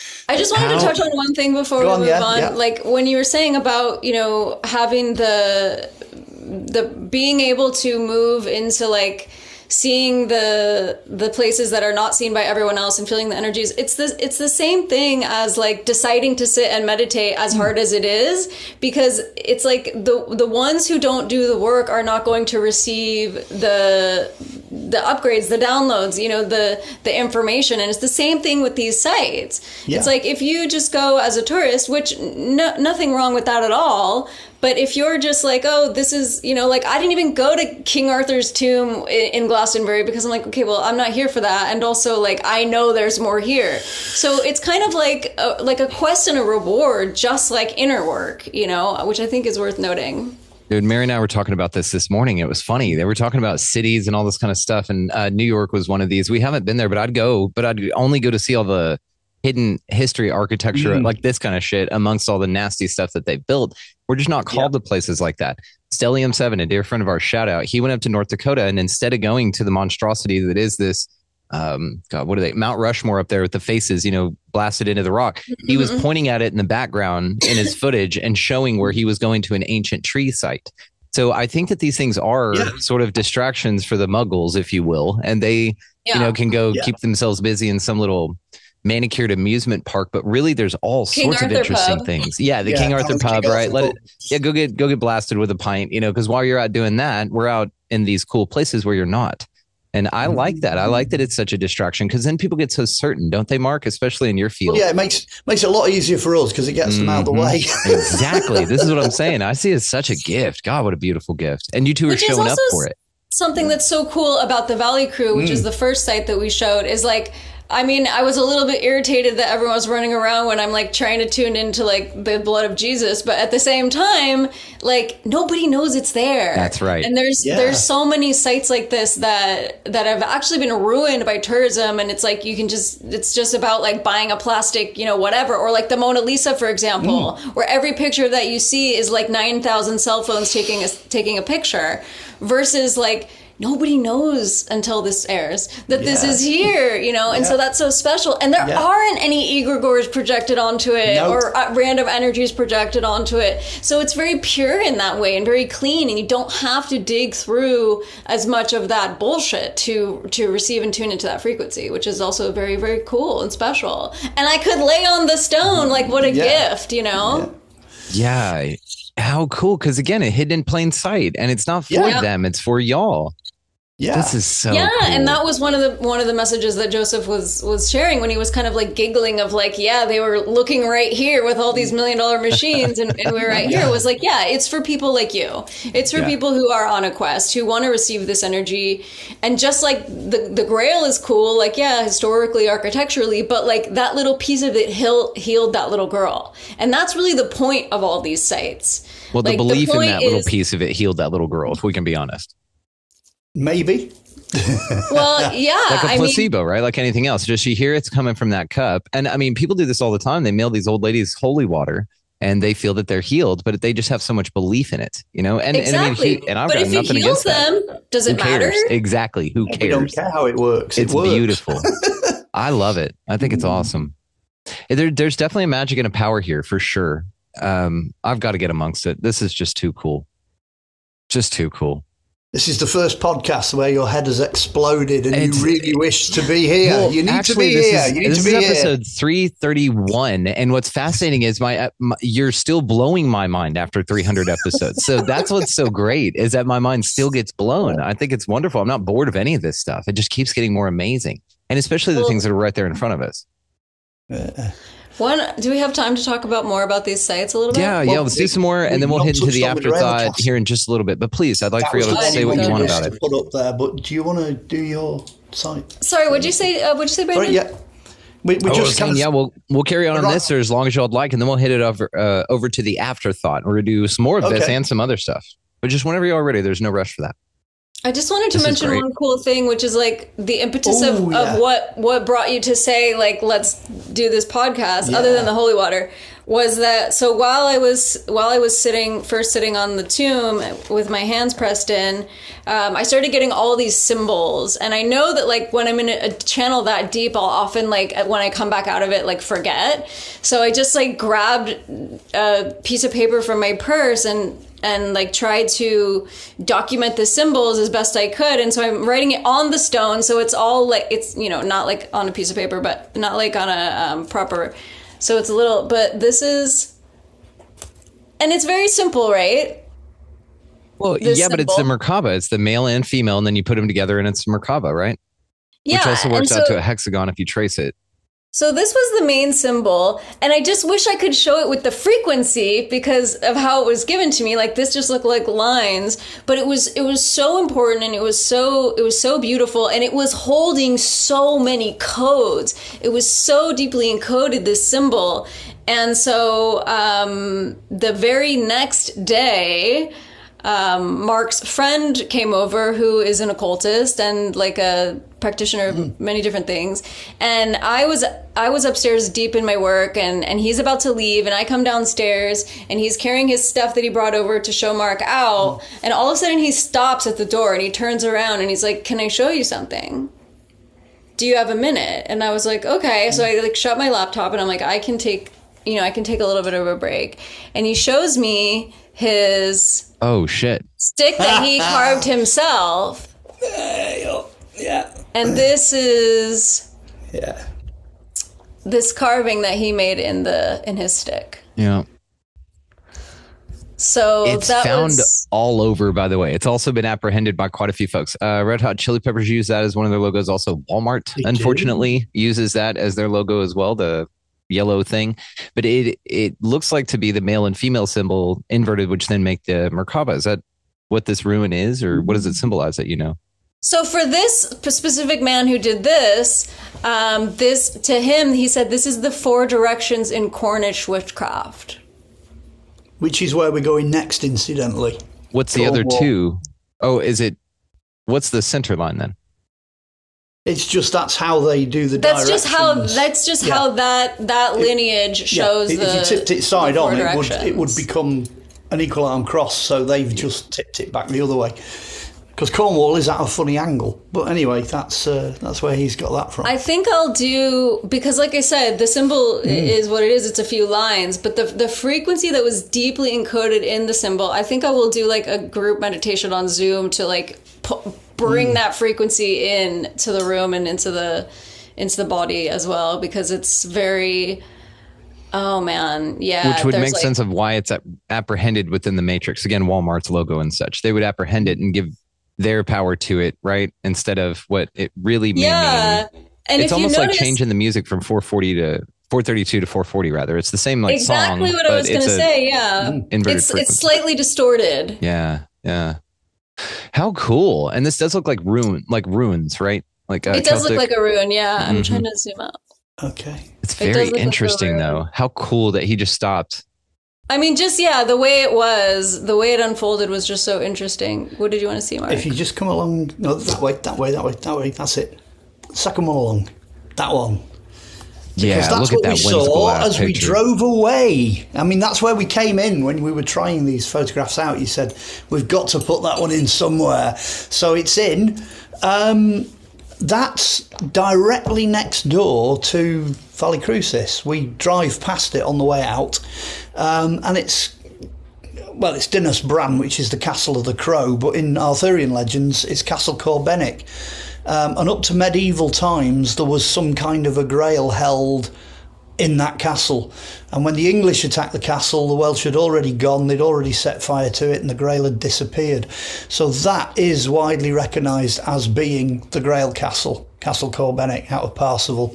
I just wanted How- to touch on one thing before Go we on, move yeah, on. yeah. Like when you were saying about, you know, having the the being able to move into like seeing the the places that are not seen by everyone else and feeling the energies. It's the it's the same thing as like deciding to sit and meditate, as hard as it is, because it's like the the ones who don't do the work are not going to receive the the upgrades, the downloads, you know, the the information. And it's the same thing with these sites. Yeah. It's like if you just go as a tourist, which no, nothing wrong with that at all, But if you're just like, oh, this is, you know, like I didn't even go to King Arthur's tomb in, in Glastonbury because I'm like, okay, well, I'm not here for that. And also like, I know there's more here. So it's kind of like a, like a quest and a reward, just like inner work, you know, which I think is worth noting. Dude, Mary and I were talking about this this morning. It was funny. They were talking about cities and all this kind of stuff. And uh, New York was one of these. We haven't been there, but I'd go, but I'd only go to see all the hidden history, architecture, mm. like this kind of shit amongst all the nasty stuff that they built. We're just not called yeah. to places like that. Stellium seven, a dear friend of ours, shout out. He went up to North Dakota, and instead of going to the monstrosity that is this, um, God, what are they? Mount Rushmore up there with the faces, you know, blasted into the rock. Mm-hmm. He was pointing at it in the background in his footage and showing where he was going to an ancient tree site. So I think that these things are yeah. sort of distractions for the muggles, if you will, and they, yeah. you know, can go yeah. keep themselves busy in some little manicured amusement park, but really there's all King sorts Arthur of interesting pub. things. Yeah, the yeah, King Arthur pub, King right? Arthur Let it yeah, go get go get blasted with a pint, you know, because while you're out doing that, we're out in these cool places where you're not. And I like that. I like that it's such a distraction because then people get so certain, don't they, Mark? Especially in your field. Well, yeah, it makes makes it a lot easier for us because it gets mm-hmm. them out of the way. Exactly. This is what I'm saying. I see it as such a gift. God, what a beautiful gift. And you two which are showing up for it. Something that's so cool about the Valley Crew, which mm. is the first site that we showed, is like, I mean, I was a little bit irritated that everyone was running around when I'm like trying to tune into like the blood of Jesus, but at the same time, like nobody knows it's there. That's right. And there's yeah. there's so many sites like this that that have actually been ruined by tourism, and it's like you can just it's just about like buying a plastic, you know, whatever, or like the Mona Lisa, for example, mm. where every picture that you see is like nine thousand cell phones taking a taking a picture, versus like nobody knows until this airs that yeah. this is here, you know, and yeah. so that's so special. And there yeah. aren't any egregores projected onto it nope. or uh, random energies projected onto it. So it's very pure in that way and very clean. And you don't have to dig through as much of that bullshit to to receive and tune into that frequency, which is also very, very cool and special. And I could lay on the stone, like what a yeah. gift, you know? Yeah. yeah. How cool. Because again, it hid in plain sight and it's not for yeah. them. It's for y'all. Yeah, this is so yeah, cool. And that was one of the one of the messages that Joseph was was sharing when he was kind of like giggling of like, yeah, they were looking right here with all these million dollar machines, and, and we're right yeah. here. It was like, yeah, it's for people like you. It's for yeah. people who are on a quest, who want to receive this energy, and just like the the Grail is cool, like yeah, historically, architecturally, but like that little piece of it heal, healed that little girl, and that's really the point of all these sites. Well, the like, belief the in that is, little piece of it healed that little girl, if we can be honest. Maybe. Well, yeah. Like a placebo, I mean, right? Like anything else. Just you hear it's coming from that cup. And I mean, people do this all the time. They mail these old ladies holy water and they feel that they're healed, but they just have so much belief in it, you know? And, exactly. and I mean, he, and I've but got if nothing it heals against them, that. does it Who matter? Cares? Exactly. Who cares? We don't care how it works. It it's works. beautiful. I love it. I think it's awesome. There, there's definitely a magic and a power here for sure. Um, I've got to get amongst it. This is just too cool. Just too cool. This is the first podcast where your head has exploded and it's, you really wish to be here. Well, you need actually, to be here. Is, you need this to be is here. episode three thirty-one. And what's fascinating is my, my you're still blowing my mind after three hundred episodes. So that's what's so great is that my mind still gets blown. I think it's wonderful. I'm not bored of any of this stuff. It just keeps getting more amazing. And especially the well, things that are right there in front of us. Uh, One, do we have time to talk about more about these sites a little bit? Yeah, well, yeah. Let's do some more, and then we'll hit into the afterthought here in just a little bit. But please, I'd like that for you to say what you want about it. Put up there, but do you want to do your site? Sorry, what'd you say? Uh, what'd you say, Brandon? Sorry, yeah, we, we oh, just saying, kind of, yeah. We'll we'll carry on on this, or as long as y'all'd like, and then we'll hit it over uh, over to the afterthought. We're gonna do some more of okay. this and some other stuff, but just whenever you're ready. There's no rush for that. I just wanted to this mention one cool thing, which is like the impetus Ooh, of, yeah. of what, what brought you to say, like, let's do this podcast, yeah. other than the holy water, was that, so while I was, while I was sitting, first sitting on the tomb with my hands pressed in, um, I started getting all these symbols. And I know that like when I'm in a, a channel that deep, I'll often like, when I come back out of it, like forget. So I just like grabbed a piece of paper from my purse and and like tried to document the symbols as best I could. And so I'm writing it on the stone. So it's all like, it's, you know, not like on a piece of paper, but not like on a um, proper, so it's a little, but this is, and it's very simple, right? Well, this yeah, symbol. But it's the Merkaba. It's the male and female, and then you put them together and it's Merkaba, right? Yeah. Which also works so, out to a hexagon if you trace it. So this was the main symbol, and I just wish I could show it with the frequency because of how it was given to me. Like this just looked like lines, but it was it was so important, and it was so it was so beautiful, and it was holding so many codes. It was so deeply encoded, this symbol. And so um, the very next day, Um, Mark's friend came over, who is an occultist and like a practitioner of many different things. And I was I was upstairs deep in my work, and, and he's about to leave, and I come downstairs, and he's carrying his stuff that he brought over to show Mark out. And all of a sudden he stops at the door, and he turns around, and he's like, "Can I show you something? Do you have a minute?" And I was like, "Okay." So I like shut my laptop, and I'm like, I can take, you know, I can take a little bit of a break. And he shows me his oh shit stick that he carved himself. Yeah. And this is yeah this carving that he made in the in his stick. Yeah. So it's that found was... all over, by the way. It's also been apprehended by quite a few folks. Uh, Red Hot Chili Peppers use that as one of their logos. Also, Walmart, they unfortunately, do. uses that as their logo as well. The yellow thing, but it it looks like to be the male and female symbol inverted, which then make the Merkaba. Is that what this ruin is, or what does it symbolize that you know? So for this specific man who did this, um, this to him, he said, this is the four directions in Cornish witchcraft. Which is where we're going next, incidentally. What's the other two? Oh, is it, what's the center line then? It's just that's how they do the that's directions. Just how that's just yeah. how that that lineage it, shows yeah. the. If you tipped it side on, it would it would become an equal arm cross. So they've just tipped it back the other way. Because Cornwall is at a funny angle, but anyway, that's uh, that's where he's got that from. I think I'll do, because like I said, the symbol mm. is what it is. It's a few lines, but the the frequency that was deeply encoded in the symbol, I think I will do like a group meditation on Zoom to like pu- bring mm. that frequency in to the room and into the into the body as well, because it's very. Oh man, yeah. Which would make like, sense of why it's apprehended within the matrix. Again, Walmart's logo and such. They would apprehend it and give their power to it, right? Instead of what it really may yeah. mean. And it's if almost you notice, like changing the music from four forty to four thirty-two to four forty, rather. It's the same like exactly song. what I was going to say. Yeah, inverted it's frequency. It's slightly distorted. Yeah, yeah. How cool! And this does look like ruin, like ruins, right? Like uh, it does Celtic. look like a ruin. Yeah, I'm mm-hmm. trying to zoom out. Okay, it's very it interesting like though. How cool that he just stopped. I mean, just, yeah, the way it was, the way it unfolded was just so interesting. What did you want to see, Mark? If you just come along, no, that way, that way, that way, that way, that's it. Second one along. That one. Yeah, because that's look what at that we saw as picture. we drove away. I mean, that's where we came in when we were trying these photographs out. You said, we've got to put that one in somewhere. So it's in. Um, that's directly next door to Valley Crucis. We drive past it on the way out. Um, and it's, well, it's Dinas Bran, which is the castle of the crow. But in Arthurian legends, it's Castle Corbenic. Um, and up to medieval times, there was some kind of a grail held in that castle. And when the English attacked the castle, the Welsh had already gone, they'd already set fire to it, and the grail had disappeared. So that is widely recognised as being the Grail Castle, Castle Corbenic out of Parsifal.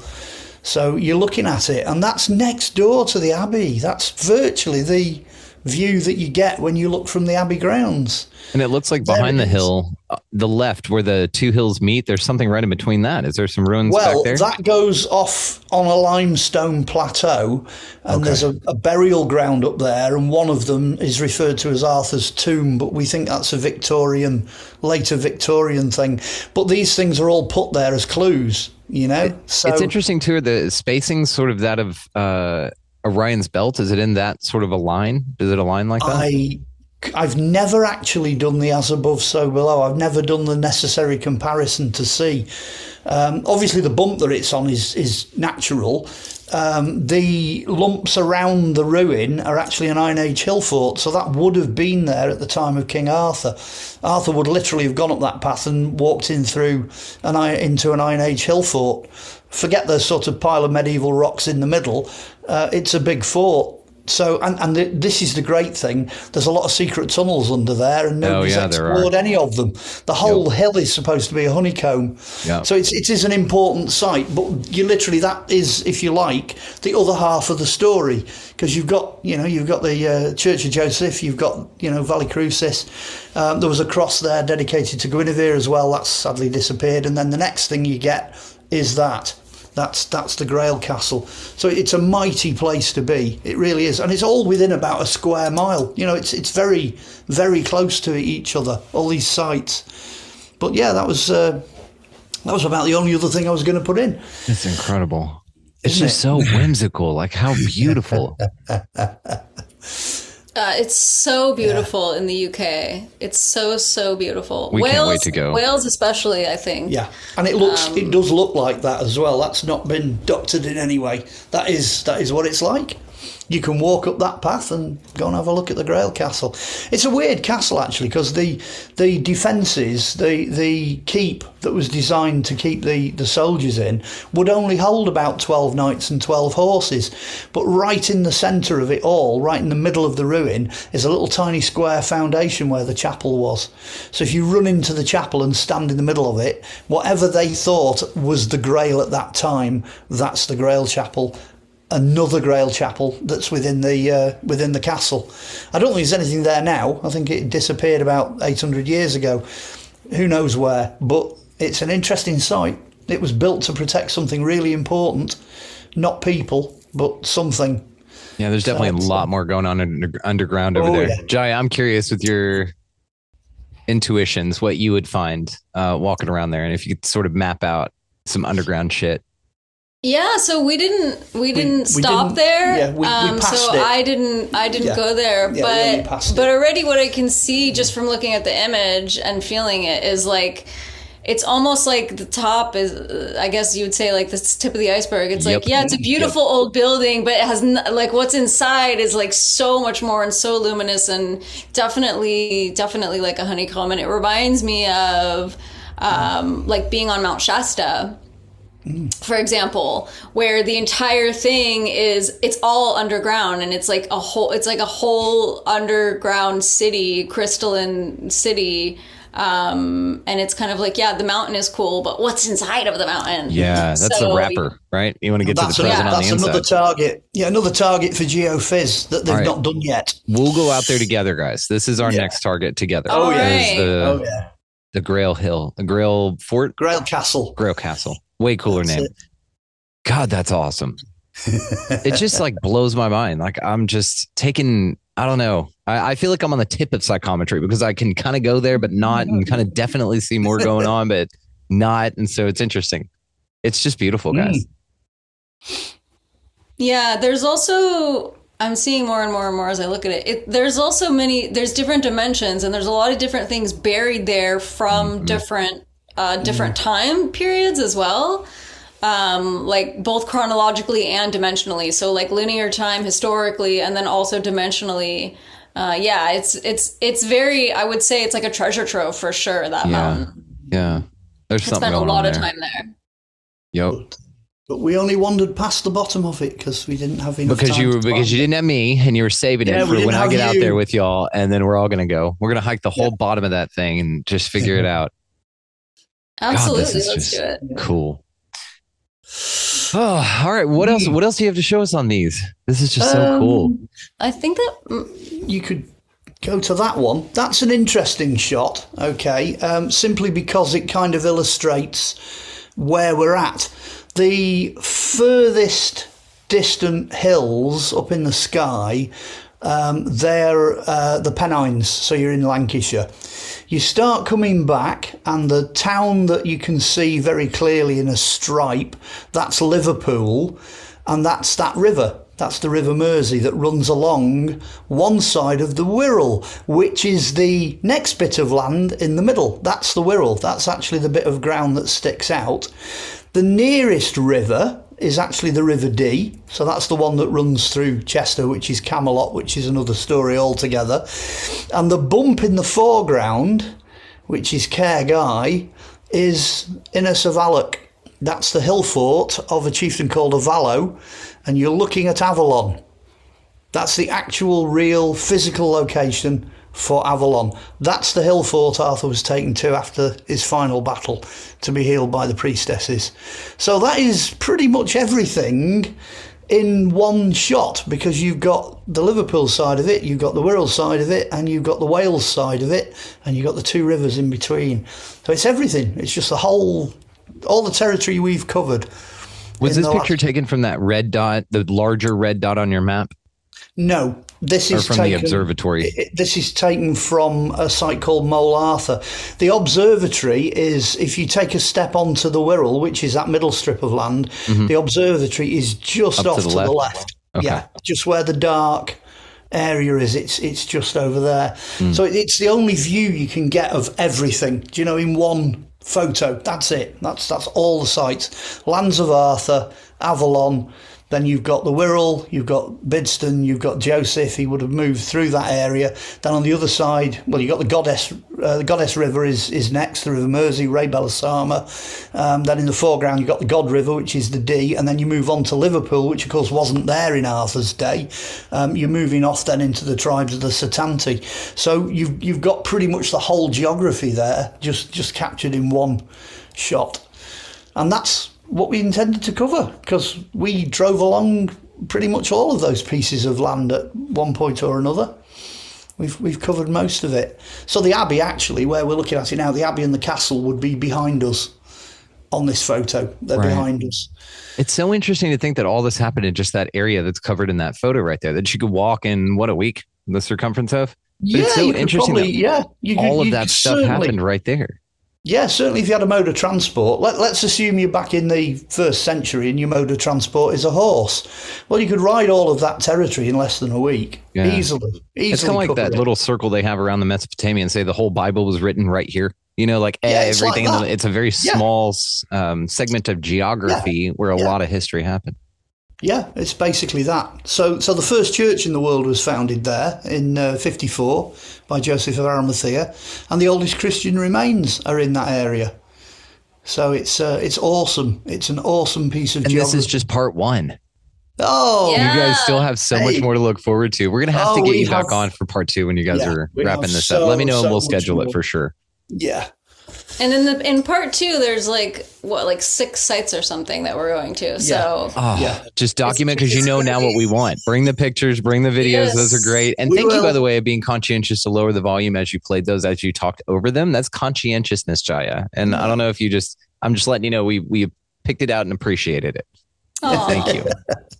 So you're looking at it, and that's next door to the Abbey. That's virtually the view that you get when you look from the Abbey grounds. And it looks like behind the hill, uh, the left where the two hills meet, there's something right in between that. Is there some ruins well, back there? Well, that goes off on a limestone plateau, and okay. there's a, a burial ground up there, and one of them is referred to as Arthur's tomb, but we think that's a Victorian, later Victorian thing. But these things are all put there as clues, you know? It, so, it's interesting, too, the spacing sort of that of uh, Orion's belt. Is it in that sort of a line? Is it a line like that? I... I've never actually done the as above, so below. I've never done the necessary comparison to see. Um, obviously, the bump that it's on is is natural. Um, the lumps around the ruin are actually an Iron Age hill fort, so that would have been there at the time of King Arthur. Arthur would literally have gone up that path and walked in through an into an Iron Age hill fort. Forget the sort of pile of medieval rocks in the middle. Uh, it's a big fort. So, and, and the, this is the great thing. There's a lot of secret tunnels under there, and nobody's oh, yeah, explored any of them. The whole yep. hill is supposed to be a honeycomb. Yep. So it's, it is an important site, but you literally, that is, if you like, the other half of the story, because you've got, you know, you've got the uh, Church of Joseph, you've got, you know, Valley Crucis. Um, there was a cross there dedicated to Guinevere as well. That's sadly disappeared. And then the next thing you get is that. That's that's the Grail Castle. So it's a mighty place to be. It really is. And it's all within about a square mile. You know, it's it's very, very close to each other, all these sites. But yeah, that was uh, that was about the only other thing I was going to put in. It's incredible. It's Isn't just it? so whimsical. Like, how beautiful. Uh, it's so beautiful yeah. in the U K. It's so, so beautiful. We Wales, can't wait to go. Wales especially, I think. Yeah, and it looks, um, Um, it does look like that as well. That's not been doctored in any way. That is, that is what it's like. You can walk up that path and go and have a look at the Grail Castle. It's a weird castle, actually, because the the defences, the the keep that was designed to keep the, the soldiers in, would only hold about twelve knights and twelve horses. But right in the centre of it all, right in the middle of the ruin, is a little tiny square foundation where the chapel was. So if you run into the chapel and stand in the middle of it, whatever they thought was the Grail at that time, that's the Grail Chapel. Another Grail Chapel that's within the uh, within the castle. I don't think there's anything there now. I think it disappeared about eight hundred years ago. Who knows where? But it's an interesting site. It was built to protect something really important, not people, but something. Yeah, there's definitely so, a lot more going on under, underground over oh, there. Yeah. Jai, I'm curious with your intuitions, what you would find uh, walking around there, and if you could sort of map out some underground shit. Yeah, so we didn't we didn't we, stop we didn't, there. Yeah, we, um, we passed so it. I didn't I didn't yeah. go there, yeah, but but already what I can see just from looking at the image and feeling it is like it's almost like the top is, I guess you would say, like the tip of the iceberg. It's yep. like, yeah, it's a beautiful yep. old building, but it has n- like what's inside is like so much more and so luminous and definitely definitely like a honeycomb. And it reminds me of um, like being on Mount Shasta. For example, where the entire thing is, it's all underground and it's like a whole, it's like a whole underground city, crystalline city. Um, and it's kind of like, yeah, the mountain is cool, but what's inside of the mountain? Yeah, that's so, the wrapper, right? You want to get to the present yeah, on the inside. That's another target. Yeah, another target for GeoFizz that they've right. not done yet. We'll go out there together, guys. This is our yeah. next target together. Oh, yeah. The, oh, yeah. The Grail Hill, the Grail Fort? Grail Castle. Grail Castle. Way cooler That's name. It. God, that's awesome. It just like blows my mind. Like I'm just taking, I don't know. I, I feel like I'm on the tip of psychometry because I can kind of go there, but not, and kind of definitely see more going on, but not. And so it's interesting. It's just beautiful, guys. Mm. Yeah, there's also, I'm seeing more and more and more as I look at it. it. There's also many, there's different dimensions and there's a lot of different things buried there from mm-hmm. different Uh, different mm. time periods as well, um, like both chronologically and dimensionally. So like linear time historically, and then also dimensionally. Uh, yeah, it's it's it's very. I would say it's like a treasure trove for sure. That yeah. mountain. Yeah, there's I something spent going a lot on of there. time there. Yep. But, but we only wandered past the bottom of it because we didn't have enough because time you because you didn't have me and you were saving yeah, it for when I get you. out there with y'all, and then we're all gonna go. We're gonna hike the whole yeah. bottom of that thing and just figure it out. Absolutely, God, this is let's just do it. Cool. Oh, all right. What else? What else do you have to show us on these? This is just so um, cool. I think that you could go to that one. That's an interesting shot. Okay, um, simply because it kind of illustrates where we're at. The furthest distant hills up in the sky. Um, they're uh, the Pennines, so you're in Lancashire. You start coming back, and the town that you can see very clearly in a stripe, that's Liverpool, and that's that river. That's the River Mersey that runs along one side of the Wirral, which is the next bit of land in the middle. That's the Wirral. That's actually the bit of ground that sticks out. The nearest river is actually the River Dee, so that's the one that runs through Chester, which is Camelot, which is another story altogether. And the bump in the foreground, which is Caergui, is Innes of Alloc. That's the hill fort of a chieftain called Avallo, and you're looking at Avalon. That's the actual, real, physical location for Avalon. That's the hill fort Arthur was taken to after his final battle to be healed by the priestesses. So that is pretty much everything in one shot, because you've got the Liverpool side of it, you've got the Wirral side of it, and you've got the Wales side of it, and you've got the two rivers in between. So it's everything. It's just the whole, all the territory we've covered. Was this picture last... taken from that red dot, the larger red dot on your map? No, this is or from taken, the observatory. It, this is taken from a site called Mole Arthur. The observatory is, if you take a step onto the Wirral, which is that middle strip of land, mm-hmm. the observatory is just Up off to the to left. the left. Okay. Yeah, just where the dark area is. It's it's just over there. Mm. So it, it's the only view you can get of everything. Do you know, in one photo? That's it. That's that's all the sites. Lands of Arthur, Avalon. Then you've got the Wirral, you've got Bidston, you've got Joseph. He would have moved through that area. Then on the other side, well, you've got the Goddess. Uh, the Goddess River is, is next, the River Mersey, Ray Belisama. Um, then in the foreground, you've got the God River, which is the Dee. And then you move on to Liverpool, which of course wasn't there in Arthur's day. Um, you're moving off then into the tribes of the Satanti. So you've you've got pretty much the whole geography there, just just captured in one shot. And that's what we intended to cover, because we drove along pretty much all of those pieces of land at one point or another. We've we've covered most of it. So the Abbey, actually, where we're looking at it now, the Abbey and the castle would be behind us on this photo. They're right behind us. It's so interesting to think that all this happened in just that area that's covered in that photo right there, that you could walk in, what, a week, the circumference of? But yeah, it's so you interesting probably, yeah. You all could, of that stuff happened right there. Yeah, certainly if you had a mode of transport. Let, let's assume you're back in the first century and your mode of transport is a horse. Well, you could ride all of that territory in less than a week. Yeah. Easily. Easily. It's kind of like that it. little circle they have around the Mesopotamia and say the whole Bible was written right here. You know, like yeah, it's everything. Like in the, it's a very yeah. small um, segment of geography yeah. where a yeah. lot of history happened. Yeah, it's basically that. So so the first church in the world was founded there in uh, fifty-four by Joseph of Arimathea, and the oldest Christian remains are in that area. So it's uh, it's awesome. It's an awesome piece of and geography. This is just part one. Oh, yeah. You guys still have so hey. much more to look forward to. We're going to have oh, to get you have, back on for part two when you guys yeah, are wrapping this so, up. Let me know so and we'll schedule more. it for sure. Yeah. And in the in part two, there's like what, like six sites or something that we're going to. So yeah. Oh, yeah. just document, because you know now what we want. Bring the pictures, bring the videos. Yes. Those are great. And we thank will. you, by the way, of being conscientious to lower the volume as you played those, as you talked over them. That's conscientiousness, Jaya. And yeah. I don't know if you just, I'm just letting you know we we picked it out and appreciated it. Aww. Thank you.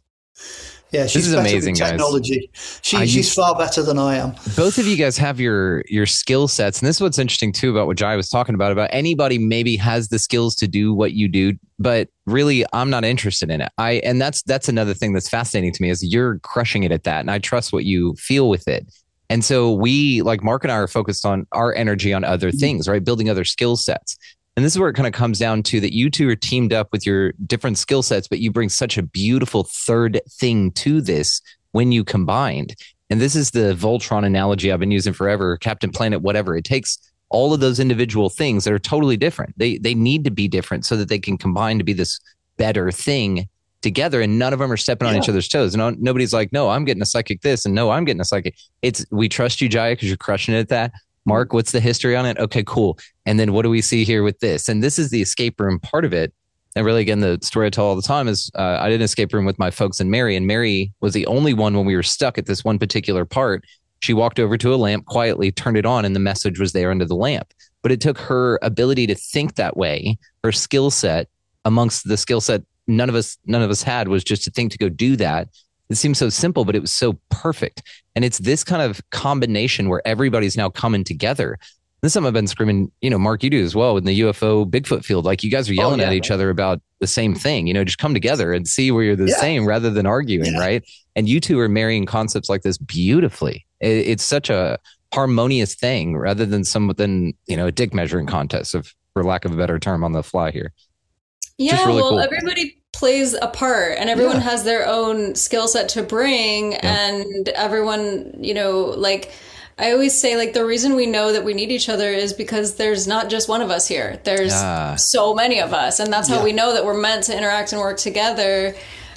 Yeah, she's this is better amazing, with technology. guys. She, I, she's far better than I am. Both of you guys have your your skill sets, and this is what's interesting too about what Jai was talking about. About anybody maybe has the skills to do what you do, but really, I'm not interested in it. I and that's that's another thing that's fascinating to me is you're crushing it at that, and I trust what you feel with it. And so we, like Mark and I, are focused on our energy on other things, right? Building other skill sets. And this is where it kind of comes down to that you two are teamed up with your different skill sets, but you bring such a beautiful third thing to this when you combined. And this is the Voltron analogy I've been using forever, Captain Planet, whatever. It takes all of those individual things that are totally different. They they need to be different so that they can combine to be this better thing together. And none of them are stepping yeah. on each other's toes. No, nobody's like, no, I'm getting a psychic this, and no, I'm getting a psychic. It's we trust you, Jaya, because you're crushing it at that. Mark, what's the history on it? Okay, cool. And then what do we see here with this? And this is the escape room part of it. And really, again, the story I tell all the time is uh, I did an escape room with my folks and Mary, and Mary was the only one when we were stuck at this one particular part. She walked over to a lamp, quietly turned it on, and the message was there under the lamp. But it took her ability to think that way, her skill set amongst the skill set none of us none of us had was just to think to go do that. It seems so simple, but it was so perfect. And it's this kind of combination where everybody's now coming together. This is something I've been screaming, you know, Mark, you do as well in the U F O Bigfoot field. Like you guys are yelling oh, yeah, at each right. other about the same thing, you know, just come together and see where you're the yeah. same rather than arguing, yeah. right? And you two are marrying concepts like this beautifully. It, it's such a harmonious thing rather than something, you know, a dick measuring contest, of, for lack of a better term on the fly here. Yeah, really well, cool. everybody plays a part and everyone yeah. has their own skill set to bring. Yeah. And everyone, you know, like I always say, like the reason we know that we need each other is because there's not just one of us here. There's yeah. so many of us. And that's how yeah. we know that we're meant to interact and work together.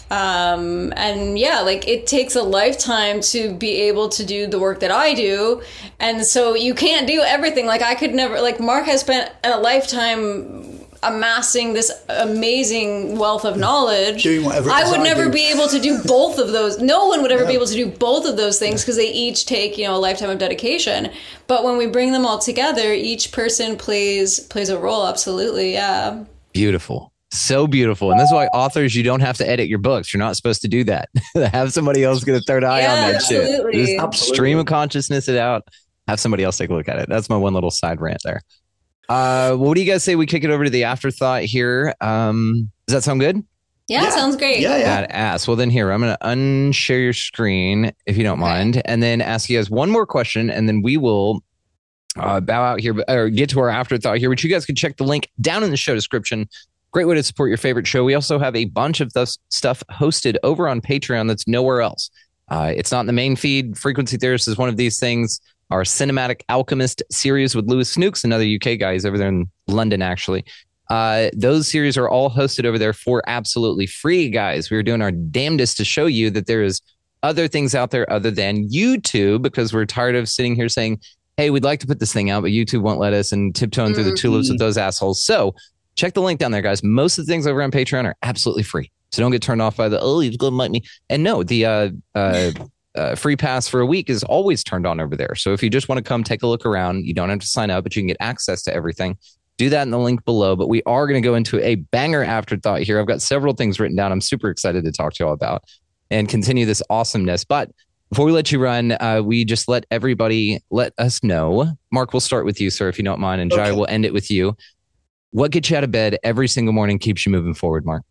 Um, and yeah, like it takes a lifetime to be able to do the work that I do. And so you can't do everything. Like I could never, like Mark has spent a lifetime amassing this amazing wealth of knowledge. Doing whatever it I is would I never do. be able to do both of those. No one would ever Yeah. be able to do both of those things because they each take, you know, a lifetime of dedication. But when we bring them all together, each person plays plays a role. Absolutely. Yeah. Beautiful. So beautiful. And this is why authors, you don't have to edit your books. You're not supposed to do that. Have somebody else get a third eye Yeah, on that absolutely. shit. Just stream of consciousness it out. Have somebody else take a look at it. That's my one little side rant there. Uh, well, what do you guys say we kick it over to the afterthought here? Um, does that sound good? Yeah, Yeah. sounds great. Yeah, yeah. Badass. Well, then here, I'm going to unshare your screen if you don't mind, and then ask you guys one more question, and then we will uh, bow out here or get to our afterthought here, which you guys can check the link down in the show description. Great way to support your favorite show. We also have a bunch of this stuff hosted over on Patreon that's nowhere else. Uh, it's not in the main feed. Frequency Theorist is one of these things. Our Cinematic Alchemist series with Lewis Snooks, another U K guy. He's over there in London, actually. Uh, those series are all hosted over there for absolutely free, guys. We're doing our damnedest to show you that there is other things out there other than YouTube, because we're tired of sitting here saying, hey, we'd like to put this thing out, but YouTube won't let us, and tiptoeing mm-hmm. through the tulips with those assholes. So check the link down there, guys. Most of the things over on Patreon are absolutely free. So don't get turned off by the, oh, you've got to like me. And no, the uh, uh, uh, free pass for a week is always turned on over there. So if you just want to come take a look around, you don't have to sign up, but you can get access to everything. Do that in the link below. But we are going to go into a banger afterthought here. I've got several things written down I'm super excited to talk to you all about and continue this awesomeness. But before we let you run, uh, we just let everybody let us know. Mark, we'll start with you, sir, if you don't mind. And Jai, Okay. we'll end it with you. What gets you out of bed every single morning, keeps you moving forward, Mark?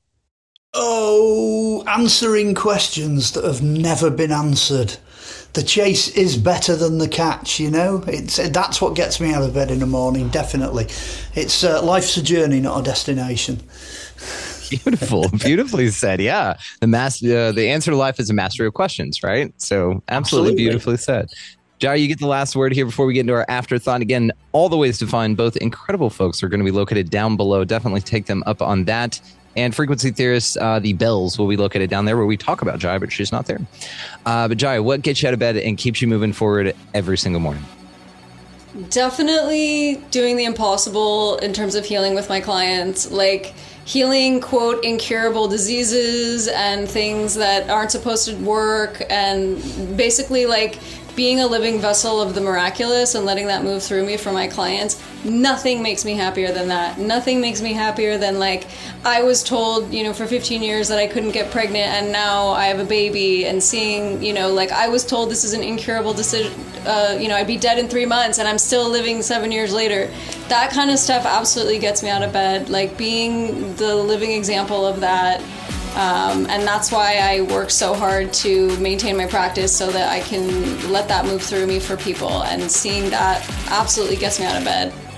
Oh, answering questions that have never been answered. The chase is better than the catch, you know? It's that's what gets me out of bed in the morning, definitely. It's uh, life's a journey, not a destination. Beautiful. Beautifully said. Yeah. The mas- uh, the answer to life is a mastery of questions, right? So absolutely, Absolutely. beautifully said. Jai, you get the last word here before we get into our afterthought. Again, all the ways to find both incredible folks are going to be located down below. Definitely take them up on that. And Frequency Theorists, uh, the bells will be located down there where we talk about Jai, but she's not there. Uh, but Jai, what gets you out of bed and keeps you moving forward every single morning? Definitely doing the impossible in terms of healing with my clients, like healing, quote, incurable diseases and things that aren't supposed to work, and basically like being a living vessel of the miraculous and letting that move through me for my clients. Nothing makes me happier than that. Nothing makes me happier than, like, I was told, you know, for fifteen years that I couldn't get pregnant, and now I have a baby, and seeing, you know, like, I was told this is an incurable decision, uh, you know, I'd be dead in three months and I'm still living seven years later. That kind of stuff absolutely gets me out of bed, like being the living example of that. Um, and that's why I work so hard to maintain my practice, so that I can let that move through me for people, and seeing that absolutely gets me out of bed.